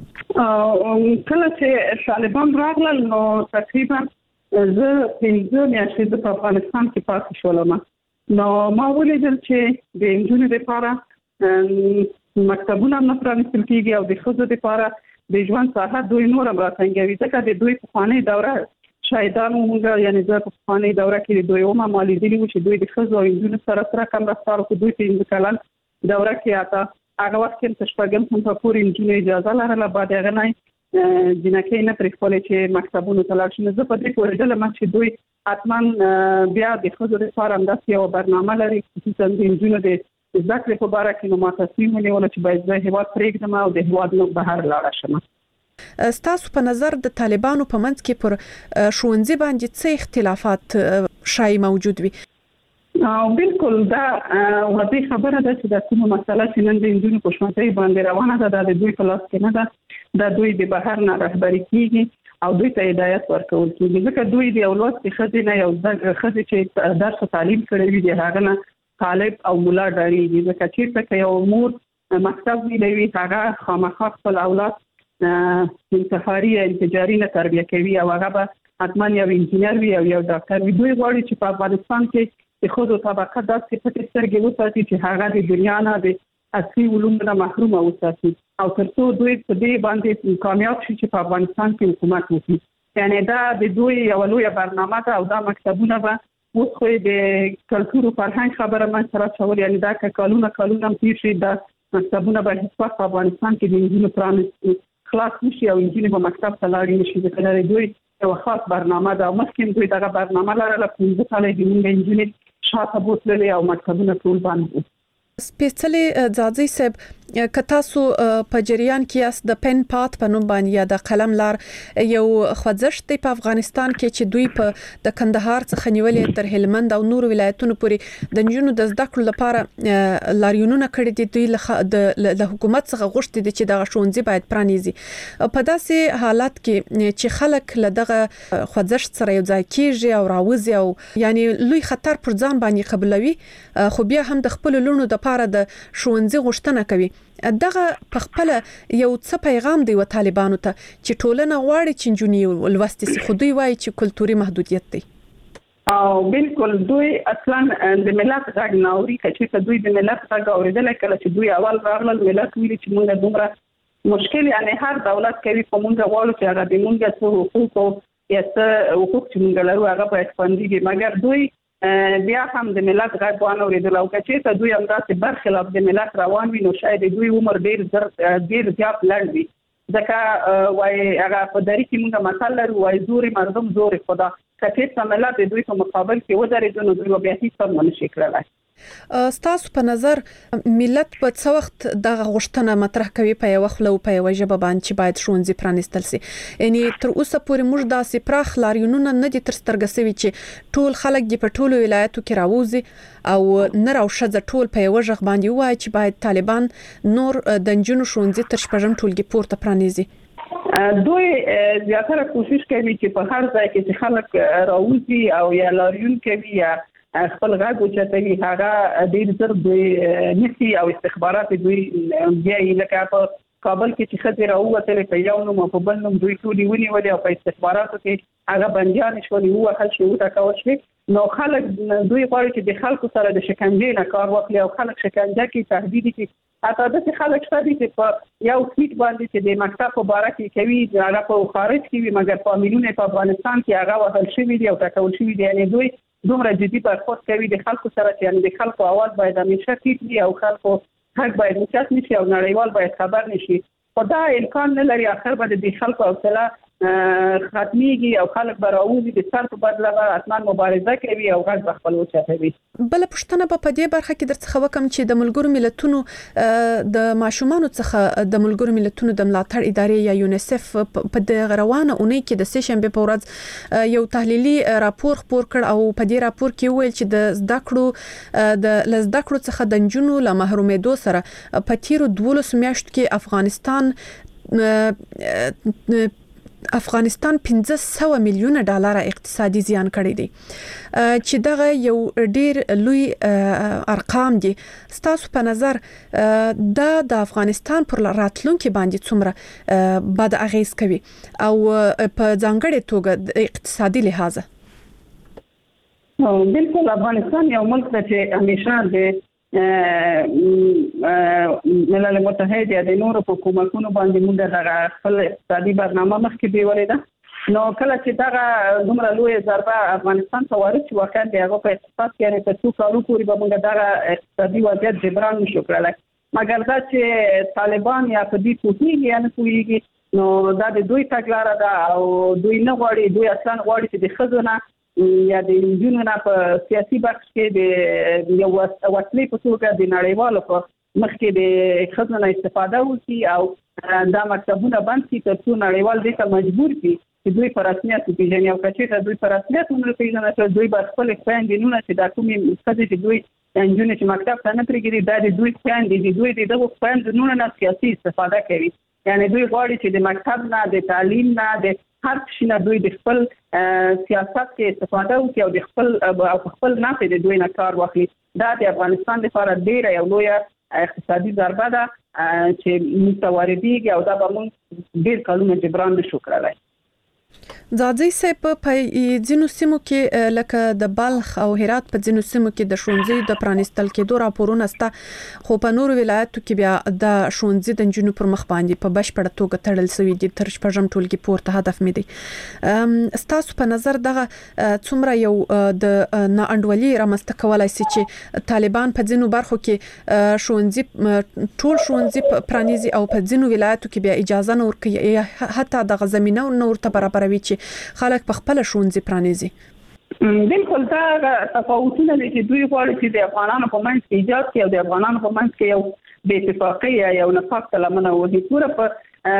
کله چې طالبان راغلل نو تقریبا زه 15 میاشتې په افغانستان کې پاتې شولم نو ما ولیدل چې د انجونې لپاره مکتبونه نه پرانستل کیږي او د خزو لپاره د ژوند ساحه دوی نور امراتنګوي ځکه د دوی په خواني دوره شایدانو موږ یعنی زه په خواني دوره کې دوی اومه مالي دي چې دوی د خزو او انجونو سره کم رفتار کوي دوی په کلن دوره کې آتا هغه وخت کې تشپګم هم په پوری انجونو اجازه لرله بعد هغه نه جنکې نه پرې کولای چې مکتبونو ته لاړ شي زه په دې پورې دلته چې دوی اتمن بیا د خزو لپاره هم داسې یو برنامه لري چې د انجونو د ذکر په باره کې نو ما تصمیم ونیول چې باید زه هیواد پرېږدم او د هیواد نه بهر لاړ شم. ستاسو په نظر د طالبانو په منځ کې پر ښوونځي باندې څه اختلافات شای موجود وي؟ بالکل دا واضح خبره ده چې د کومه مسله چې نن د انجونو په ښوونځي باندې روانه ده د دوی په لاس کې نه ده د دوی د بهر نه رهبري کیږي او دوی ته هدایت ورکول کیږي ځکه دوی د اولاد په خزینه یو خزې چې درس تعلیم کړی وي هغه نه طالب او مولا ډاریږي ځکه چې یو مور مکتب ویلوي هغه خامخا خپل اولاد انتحاري انتجاري نه تربیه کوي او هغه به حتما یو انجینر وي او یو ډاکټر وي دوی غواړي چې په افغانستان کې د خودو طبقه داسې پټې سترګې وساتي چې هغه د دنیا نه د اصلي علومو نه محروم وساتي او ترڅو دوی په دې باندې کامیاب شي چې په افغانستان کې حکومت وکړي یعنی دا د دوی یو لوی برنامه ده او دا مکتبونه به اوس خو د کلتور او فرهنګ خبره من سره چول یعنی دا کالونه هم تیر شي دا مکتبونه به هیڅ وخت په افغانستان کې د انجینر پرانس خلاص نشي او انجینر په مکتب ته لاړ نشي ځکه دوی یو خاص برنامه ده او مخکې دوی دغه برنامه لرله 15 کال د انجینر شاته بوتلې او مکتبونه ټول باندې سپیڅلې ځاځي صاحب که تاسو په جریان کې یاست د پن پات په نوم باندې یا د قلم لار یو خوځښت دی په افغانستان کې چې دوی په د کندهار څخه نیولې تر هلمند او نور ولایتونو پورې د نجونو د زده کړو لپاره لاریونونه کړي دي. دوی له حکومت څخه غوښتي دي چې دغه ښوونځي باید پرانیزي. په داسې حالات کې چې خلک له دغه خوځښت سره یو ځای کیږي او راوځي او یعنی لوی خطر پر ځان باندې قبلوي، خو بیا هم د خپل لونو د پاره د ښوونځي غوښتنه کوي. دغه په خپل یو څه پیغام دی و طالبانو ته چې ټولنه غواړي چې نجونې ولوستي سي، خو دوی وایي چې کلتوري محدودیت دی. او بالکل دوی اصلا د ملت غږ ناوري، چې دوی د ملت غږ اوریدل کله چې دوی اول راغلل ملت ویلي چې موږ دومره مشکل یعنی هر دولت کوي په موږ غواړو چې هغه د موږ څه حقوق یا څه حقوق چې موږ لرو هغه باید خوندي وي، مګر دوی بیا هم د ملت غږ وانه اوریدل او چې دوی هم داسې برخلاف د ملت روان وي نو شاید دوی عمر ډیر زیات لږ وي. ځکه وای هغه په دری کې موږ مثال لرو وای زوري مردم زوري خدا، کله ملت دوی په مقابل کې ودرېدل نو دوی بیا هیڅ هم نشي کولای. ستاسو په نظر ملت په څو وخت دغه غوښتنه مطرح کوي په یو خلو په یو ژبه باندې چې باید ښوونځي پرانیستل سي؟ یعنی تر اوسه پورې موږ داسې پراخ لاریونونه نه دي تر سترګې سوي چې ټول خلک د په ټولو ولایتو کې راوځي او نر او ښځه ټول په یو ژغ باندې وایي چې باید طالبان نور د نجونو ښوونځي تر شپږم ټولګي پورته پرانیزي. دوی زیاتره کوشش کوي چې په هر ځای کې چې خلک راوځي او یا لاریون کوي یا خپل غږ اوچتوي هغه ډیر زر دوی نسي او استخبارات دوی بیا لکه په کابل کې چې خځې راووتلې په یو نوم په بل نوم دوی ټولې ونیولې او په استخباراتو کې هغه بندیان شولې وهل شي وټاکول شي. نو خلک دوی غواړي چې د خلکو سره د شکنجې نه کار وکړي او خلک شکنجه کې تهدید کې حتی د خلک شته چې په یو ټویټ باندې چې د مکتب په باره کې کوي هغه په خارج کې وي مګر فامیلونه په افغانستان کې هغه وهل شوي دي او ټاکول شوي دي. یعنی دوی دومره جدي برخورد کوي د خلکو سره چې یعنی د خلکو आवाज باید همیشه ټیټ وي او خلکو حق باید مشات نشي او نړیوال باید خبر نشي. خدا امکان نه لري اخر باندې د خلکو حوصله ختميږي او خلک براوزي د سر په بدله به اتمن مبارزه کوي او غږ خپل وچتوي. بل پښتنه په دې برخه کې درڅخه وکم چې د ملګرو ملتونو د ماشومانو څخه د ملګرو ملتونو د ملاتړ ادارې یا یونیسف په د روانه اونۍ کې د سه شنبه په ورځ یو تحلیلي راپور خپور کړ او په دې راپور کې ویل چې د زده کړو څخه د نجونو له محرومېدو سره په تیرو 12 میاشتو کې افغانستان 500 میلیونه ډالر اقتصادي زیان کړی دی چې دغه یو ډیر لوی ارقام دي. ستاسو په نظر د افغانستان پر راتلونکو باندې څومره بد اغیز کوي او په ځانګړي توګه د اقتصادي لحاظ؟ بالکل افغانستان یو ملک دی چې همیشه د ملل متحد یا د نورو حکومتونو باندې موږ د خپل اقتصادي برنامه مخکې بیولې ده. نو کله چې دا دومره لوی ضربه افغانستان ته وارد شو واقعا دغه په اقتصاد کې په څو کالو پورې به موږ دا اقتصادي وضعیت جبران نشو کولای. مګر دا چې طالبان یا په دې پوهیږي یا نه پوهیږي نو دا د دوی تګلاره ده او دوی نه غواړي، دوی اصلا غواړي چې د خزونه یا د نجونو نه په سیاسي بخش کې د یو وسلې په توګه د نړیوالو په مخ کې د خزانه استفاده وکړي او دا مکتبونه بند کړي ترڅو نړیوال دې ته مجبور کړي چې دوی په رسمیت وپیژني او چې دوی په رسمیت ونپیژني چې دوی به خپل خویندې چې دا کومې څه چې دوی نجونې چې مکتب ته نه پرېږدي دا د دوی خویندې دي، دوی دغه خویندو نه سیاسي استفاده کوي. یعنی دوی غواړي چې د مکتب نه د تعلیم نه د هر څه نه دوی د خپل سیاست کې استفاده وکړي او د خپل نفع د دوی نه کار واخلي. دا د افغانستان لپاره ډیره یو لوی اقتصادي ضربه ده چې متواردیږي او دا به موږ ډیر کلونه جبران نشو کولای. ځاځي صاحب په ځینو سیمو کې لکه د بلخ او هرات په ځینو سیمو کې د ښوونځي د پرانیستل کېدو راپورونه ستا، خو په نورو ولایتو کې بیا د ښوونځي د نجونو پر مخ باندې په بشپړه توګه تړل شوی دي تر شپږم ټولګي پورته هدف مې دی. ستاسو په نظر دغه څومره یو د ناانډولي رامنځته کولای شي چې طالبان په ځینو برخو کې ښوونځي ټول ښوونځي پرانیزي او په ځینو ولایتو کې بیا اجازه نه ورکوي حتی د زمينه نور ته برابروي چې خلک په خپل ښوونځي پرانیزي؟ بالکل دا تفاوتونه دي چې دوی غواړي چې د افغانانو په منځ کې ایجاد کړي او د افغانانو په منځ کې یو د اتفاقی یا نفاق لمنه وهي پوره په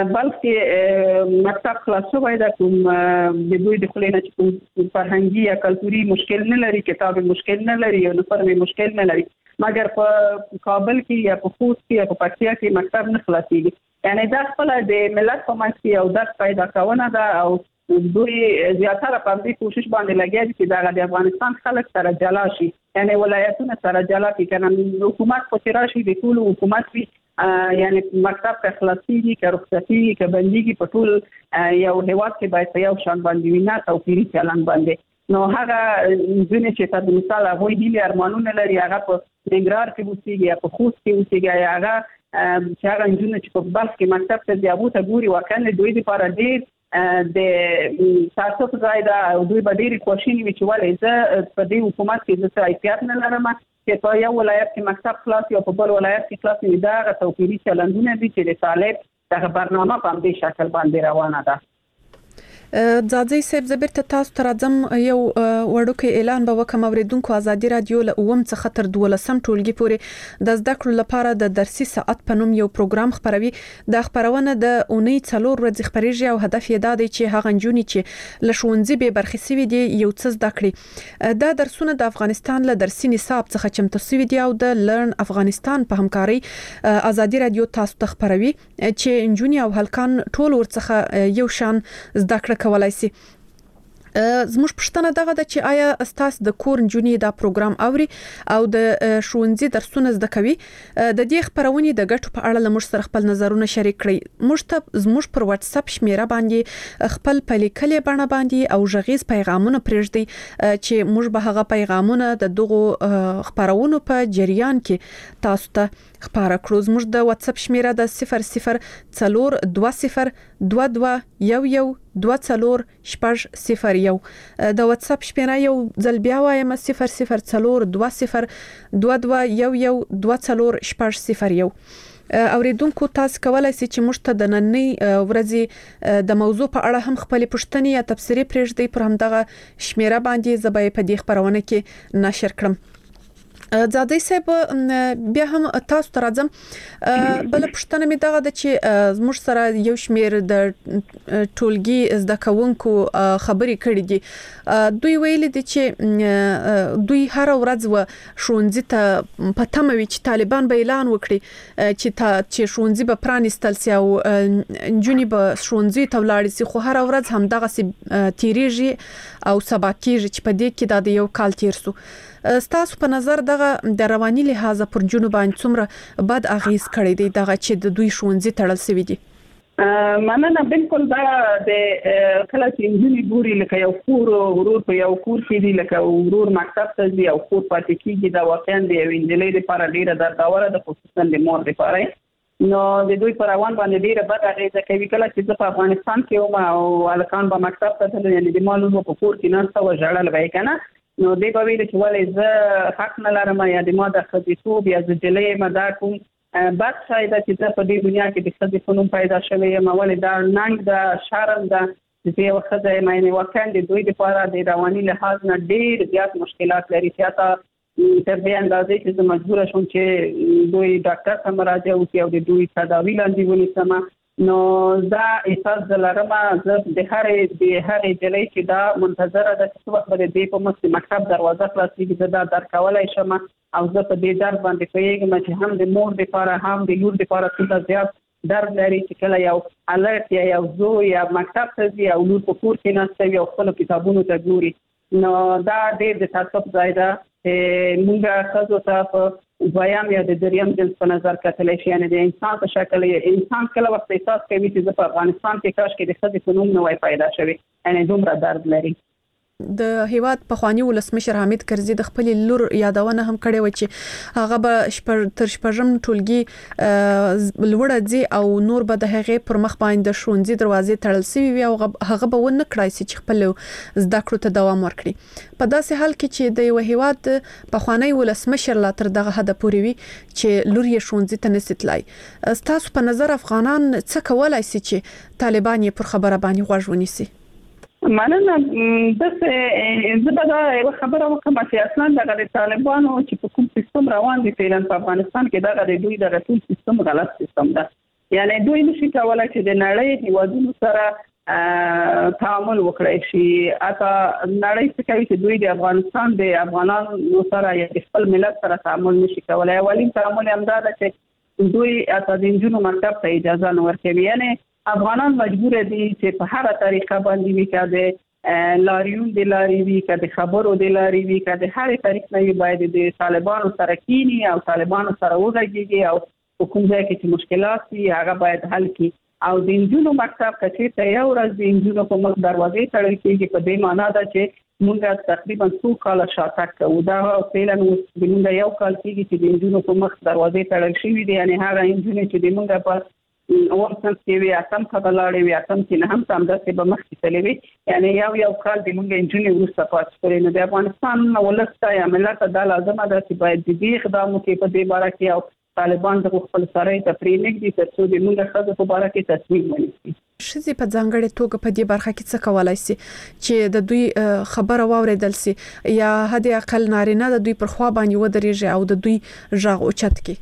بلکې مکتب خلاصوي د کوم د دوی د خلینو چې فرهنګي یا کلتوري مشکل نه لري کتاب مشکل نه لري او نفرمي مشکل نه لري مګر په کابل کې یا په خوست کې یا په پکتیا کې مکتب نه خلاصيږي یعنی دا خپل د ملت په منځ کې او د پیدا کونه ده او دوی زیاتره په دې کوشش باندې لګیا دي چې د افغانستان خلک سره جلا شي یعنی ولایتونه سره جلا کی کنه حکومت په تراشي د ټول حکومت وی یعنی مکتب ته خلاصيږي که رخصتي که بنديږي په ټول یو هیواد کې باید یو شان باندې وینا توپیری چلن باندې نو هغه ځینې چې په مثال هغه هیله ارمانونه لري هغه په نګرار کې وسیږي یا په خوست کې وسیږي هغه چې هغه انجونه چې په بلخ کې مکتب ته ځابو ته ګوري واکنه دوی لپاره ډیر د تاسو په ځای دا دوی به ډیر کوشش وکړي چې ولې زه په دې حکومت کې زه ایثار نه لرم چې په یو ولایت کې مکتب خلاص یا په بل ولایت کې خلاص وي دا غو توپیری چلندونه دي چې د طالب دغه برنامه په دې شکل باندې روانه ده ځاځي صاحب زبر ته تاسو تر ځم یو وړوکی اعلان به وکم اوریدونکو ازادي رادیو له اوم څخه تر 12 ټولګي پورې د زده کړو لپاره د درسي ساعت په نوم یو پروګرام خبروي د خبرونه د اونۍ 4 ورځې خبريږي او هدف یې دا دی چې هغه جنونی چې لښوونځي به برخې سوي دي یو څه زده کړي دا درسونه د افغانستان له درسي نصاب څخه چمتو سوي دي او د لرن افغانستان په همکاري ازادي رادیو تاسو ته خبروي چې جنونی او هلکان ټول ورڅخه یو شان زده کړه کولای شي زموږ پښتنه دغه د چې آیا استاس د کور جونی دا پروګرام اوري او د شونځي درسونه زده کوي د دې خبرونه د ګټو په اړه لمر سره خپل نظرونه شریک کړي زموږ پر واتس اپ شمیره باندې خپل پلیکلې بڼه باندې او ژغیز پیغامونه پرېږدي چې موږ به هغه پیغامونه د دغه خبرونو په جریان کې تاسو ته خبره کړو زموږ د واتس اپ شمیره د 0020112240 د واتس اپ شمیره یو ځل بیا وایم 00202240 اوریدونکو تاسو کولای شئ چې موږ ته د نننۍ ورځې د موضوع په اړه هم خپل پوښتنې یا تبصرې پرېږدئ پر همدغه شمیره باندې زبې په دې خبرونه کې نشر کړم زادی صاحب بیا هم تاسو ته راځم بل پښتنه می دغه د چې زموږ سره یو شمیر د ټولګي زده کوونکو خبرې کړې دي دوی ویل دي چې دوی هر ورځ و شونځي ته پټموي چې طالبان به اعلان وکړي چې شونځي به پرانستل سي او جونی به شونځي ته ولاړ سي خو هر ورځ هم دغه تیریږي او سبا کېږي چې په دې کې د یو کال تیر سو ستاسو په نظر دغه د رواني لحاظ پر جنوب باندې څومره بد اغیز کړی دی دغه چې د دوی شونځي تړل سوي دي مننه بالکل دا د کله چې انجینری ګوري لکه یو کور ورور په یو کور کې دی لکه ورور مکتب ته دی او کور پاتې کیږي دا واقعا د وینځلې لپاره ډیره درداوره ده خصوصا د مور لپاره نو د دوی پر روان باندې ډیره بد اغیزه کوي کله چې په افغانستان کې او الکان په مکتب ته تلل یعنی د معلومو په کور کې نه څو ژړل وای کنه نو دې په ویل چې ولې زه حق نه لرم یا د ما د خديتوب یا د جلې مدا کوم بد شاید چې په دې دنیا کې د خدي فنون پیدا شوی یم ولې دا ننګ د شرم د دې وخت د مینه وکړ د دوی لپاره د رواني لحاظ نه ډېر زیات مشکلات لري چې تر دې اندازې چې مجبور شوم چې دوی ډاکټر ته مراجعه وکړي او د دوی تداوی لاندې ونیسم نو دا احساس دلارما زه د هرې جلې چې دا منتظره ده چې وخت به دې په مکتب دروازه خلاصېږي دا درکولای شم او زه په دې درد باندې پیږم چې هم د مور لپاره هم د لور لپاره څه زیات درد لري چې کله یو الرټ یا یو زوی یا مکتب ته ځي او لور په کور کې ناستوي او خپل کتابونو ته ګوري نو دا ډېر د تاسو ځای ده موږ تاسو ته دویم یا د دریم جنس په نظر کتلای شي یعنی د انسان په شکل انسان کله وخت احساس کوي چې په افغانستان کې کاش کې د خدای فنون نه وای پیدا شوی یعنی دومره درد لري د هیواد په خواني ولسمشر حامد کرزي د خپل لور یادونه هم کړې و چې هغه به تر شپږم ټولګي لوړه ځي او نور به د هغې پر مخ باندې شونځي دروازې تړل سوي وي او هغه به ونه کړای چې خپل زده کړو ته دوام ورکړي په داسې حال کې چې د یو هیواد په خواني ولسمشر لا تر دغه حد پورې وي چې لور یې شونځي ته نسیتلای تاسو په نظر افغانان څه کولای شي چې طالبان یې پر خبره باندې غوږ ونیسي مننه د زبده یو خبره وکم چې اصلا د طالبانو چې په کوم سیستم روان دي په افغانستان کې د دوی د ټول سیستم غلط سیستم ده. یعنی دوی نشي کولای چې د نړۍ هیوادونو سره تعامل وکړي شي. اته نړۍ څخه کوي چې دوی د افغانستان د افغانانو سره یو خپل ملت سره تعامل نشي کولای. اولین تعامل هم دا ده چې دوی اته د انجونو مکتب ته اجازه نه ورکوي. یعنی افغانان مجبور دي چې په هر طریقه باندې وکړي لاریون د لاري وی کده خبرو د لاري وی کده هر طریق نه باید د طالبانو سره کینی او طالبانو سره وځيږي او کوم ځای کې چې مشکلات دي هغه باید حل کی. او د انجونو مکتب کچې ته یو ورځ د انجونو په مخ دروازې تړل کېږي په دې معنی ده چې موږ تقریبا 2 کال شاته کوو. دا فعلا موږ یو کال کېږي چې د انجونو په مخ دروازې تړل شوې دي. یعنی هغه انجونې چې موږ په ورسن کې وی اتم خبلاړې وی اتم کې نه هم تام د څه به مخ کې تلوي. یعنی یو کال د موږ انجونې ورسته پات کړی. نو د افغانستان ولسته یا ملت د لازمه ده چې باید د دې اقدام کې په دې باره کې او طالبان د خپل سره تفریح نکړي ترڅو د موږ خزه په باره کې تصمیم ونیسي. شذې په ځانګړې توګه په دې برخه کې څه کولای شي چې د دوی خبره واوریدل شي یا هدي اقل نارینه د دوی پر خوا باندې ودرېږي او د دوی ژغ اوچت کی.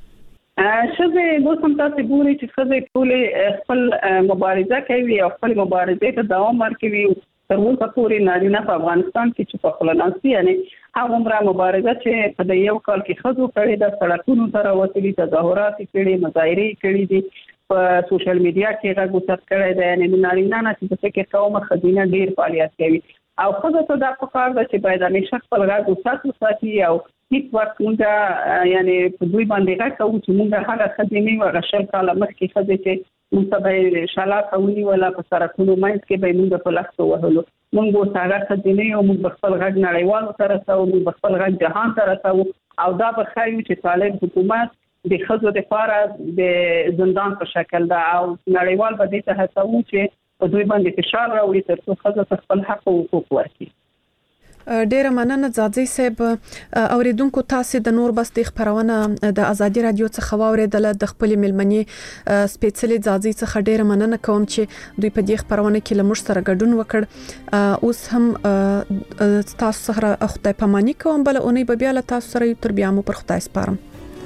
شذې دوسم تاسو ګوري چې شذې ټول خپل مبارزه کوي او خپل مبارزه ته دوام ورکوي. تر اوسه پورې نارینه په افغانستان کې چې په خپلناسي یعنی هغه عمره مبارزه چې په یو کال کې خزو کړي د سړکونو تر وسیلې تظاهرات کړي مظاهره کړي دي په سوشل میډیا کې راغوتت کړي دي. یعنی نارینه نه چې په کې قومه خزینه ډیر فعالیت کوي او خزه ته د پکار ده چې باید همیشه خپل راغوتت وساتي او هیڅ وخت موږ یعنی په دوی باندې راکوو چې موږ هغه خزینه او غشل کاله مخکې خزه چې موږ به شاله کوي ولا په سرکونو مېز کې به موږ په لاسو وهلو. موږ ساده خزینه او موږ خپل غږ نړیوالو سره سره موږ خپل غږ جهان سره سره او دا به خایو چې طالب حکومت د خزو د فاره د زندان په شکل دا او نړیوال به دې ته هڅو چې په دوی باندې فشار راوړي ترڅو خزه خپل حق او حقوق ورکړي. ډیره مننه ځاځي صاحب. اوریدونکو تاسو د نور بس د خبرونه د ازادي رادیو څخه واوریدل. د خپل ملمنې سپیشلی ځاځي څخه ډیره مننه کوم چې دوی په دې خبرونه کې لمر سره ګډون وکړ. اوس هم تاسو سره خدای پاماني کوم بل اونۍ به بیا له تاسو سره تر بیا مو پر خدای سپارم.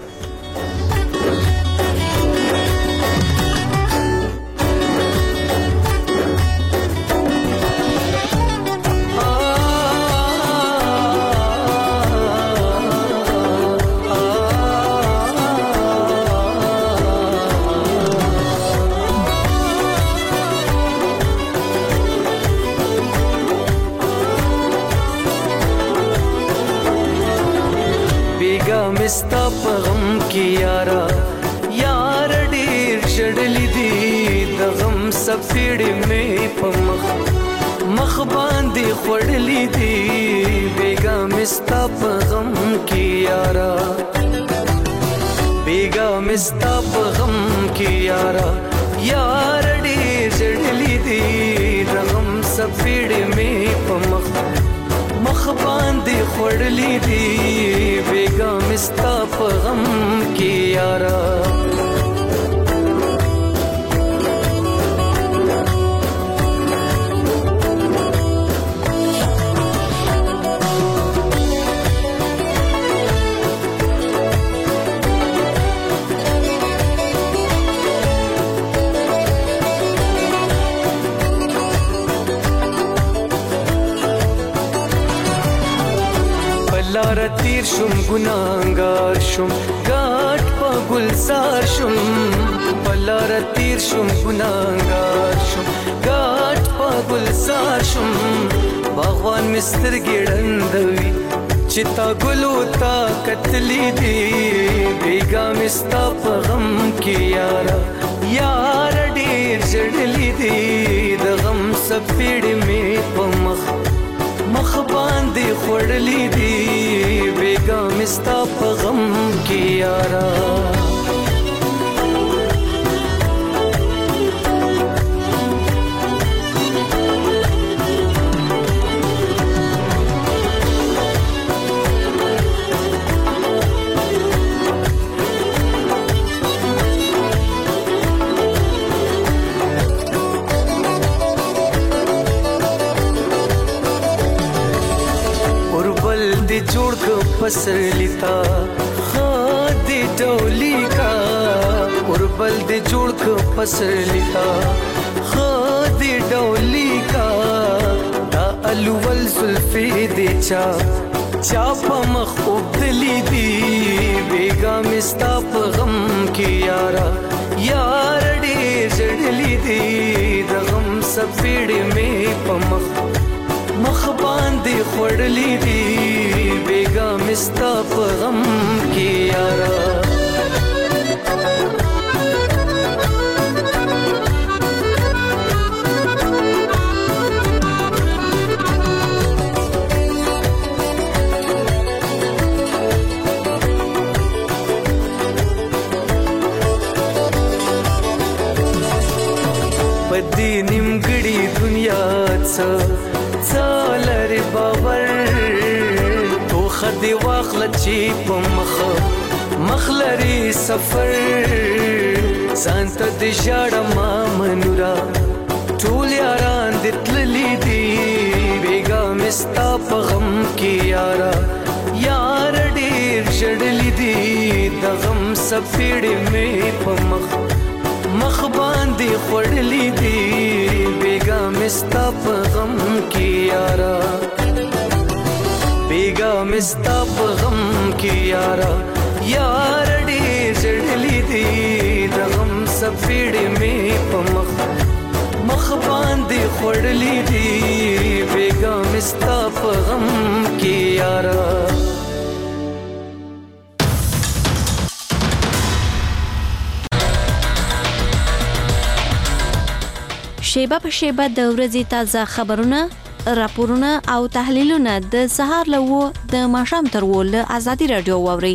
ستا په غم کې یارا یار ډیر شړلې دي د غم سفیړې مې په مخ باندې خړلې دي بیګا مستا په غم کې یارا بیګا مستا په غم کې یارا یار ډیر شړلې دي د غم سفیړې مې په مخ باندې خړلې دي بیګا مستا په غم کې یارا لار تیر شم ګناګار شم ګاټ په ګلزار شم بلار تیر شم ګناګار شم ګاټ په ګلزار شم باغوان مستر ګړندوي چې تا ګلو تا کتلی دی بیګا مستا په غم کې یارا یار ډیر جړلی دی د غم سپېړې مې په مخ باندې خړلې دي بیګا مستا په غم کې یارا پسرلی تا خادي ډولي کا اوربل دې جوړ ک پسرلی تا خادي ډولي کا دا الول زلفي دې چا په مخ وبدلی دی بیگا مستا په غم کې یارا یار ډېر جړلی دی د غم سپېړې مې په مخ باندې خړلې دی بیگا مستا په غم کې یارا پدې نیمګړې دنیا څالر باور تو خدي واخل چې په مخ لري سفر سانت دې شاړه ما منورا ټول یاران دې تللي دي بیگا مستا په غم کې یارا یار ډېر شړلې دي د غم سپېړې مې په مخ باندې خړلې دي بیگا مستا په غم کې یارا بیگا مستا په غم کې یارا یار ډېر جړلې دي د غم سپېړې مې په مخ باندې خړلې دي بیگا مستا په غم کې یارا شیبه په شیبه د ورځې تازه خبرونه، راپورونه او تحلیلونه د سهار له 9 د ماښام تر 10 له آزادي رادیو واوري.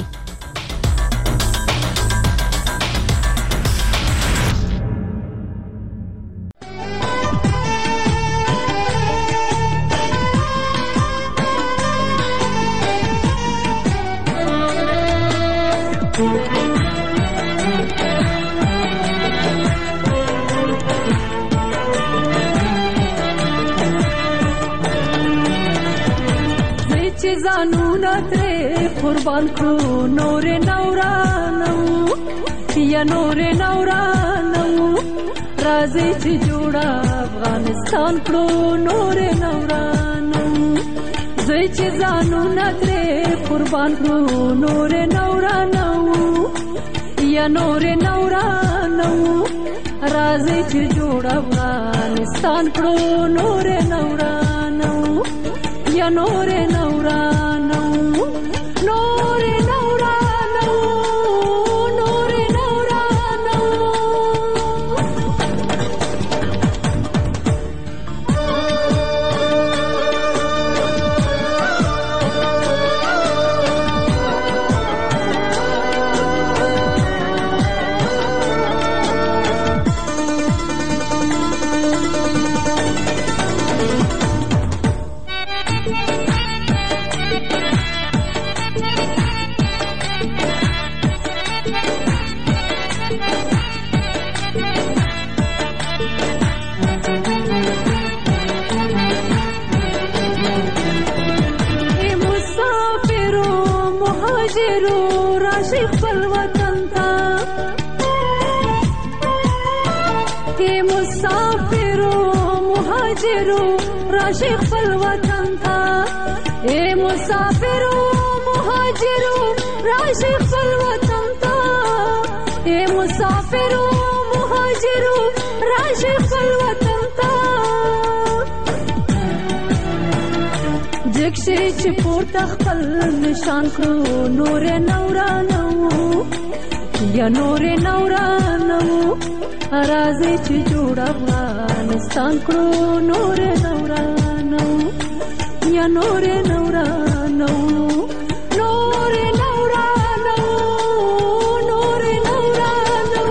زانونه ترې قربان کړو نور نورانو یا نور نورانو راځي چې جوړه افغانستان کړو نور نورانو زوی چې زانونه ترې قربان کړو نور نورانو یا نور نورانو راځي چې جوړه افغانستان کړو نور نورانو یا نور نورانو نور نورانو نور نورانو راشي خپل وطن ته اے مسافرو مهاجرو راشي خپل وطن ته اے مسافرو مهاجرو راشي خپل وطن ته جګشي چې پورته خپل نشان کړو نور نورانو یا نور نورانو راځي چې جوړ افغانستان کړو نور نورانو یا نور نورانو نور نورانو نور نورانو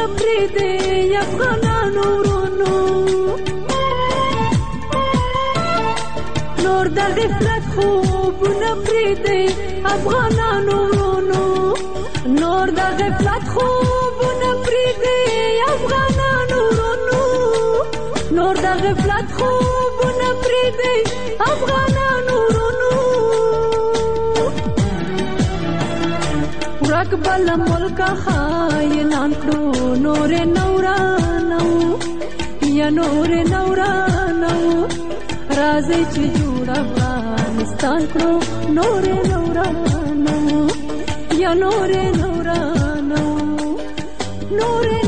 پریږدي افغانانو ورونو نور د غفلت خوبونه پریږدي افغانانو ورونو نور د غفلت خوبونه پریږدي افغانانو ورونو نور د غفلت خوبونه پریږدي افغانانو ورونو ورک بل ملک خاینان کړو نور نورانو یا نور نورانو راځي چې جوړ افغانستان کړو نور نورانو یا نور نورانو نور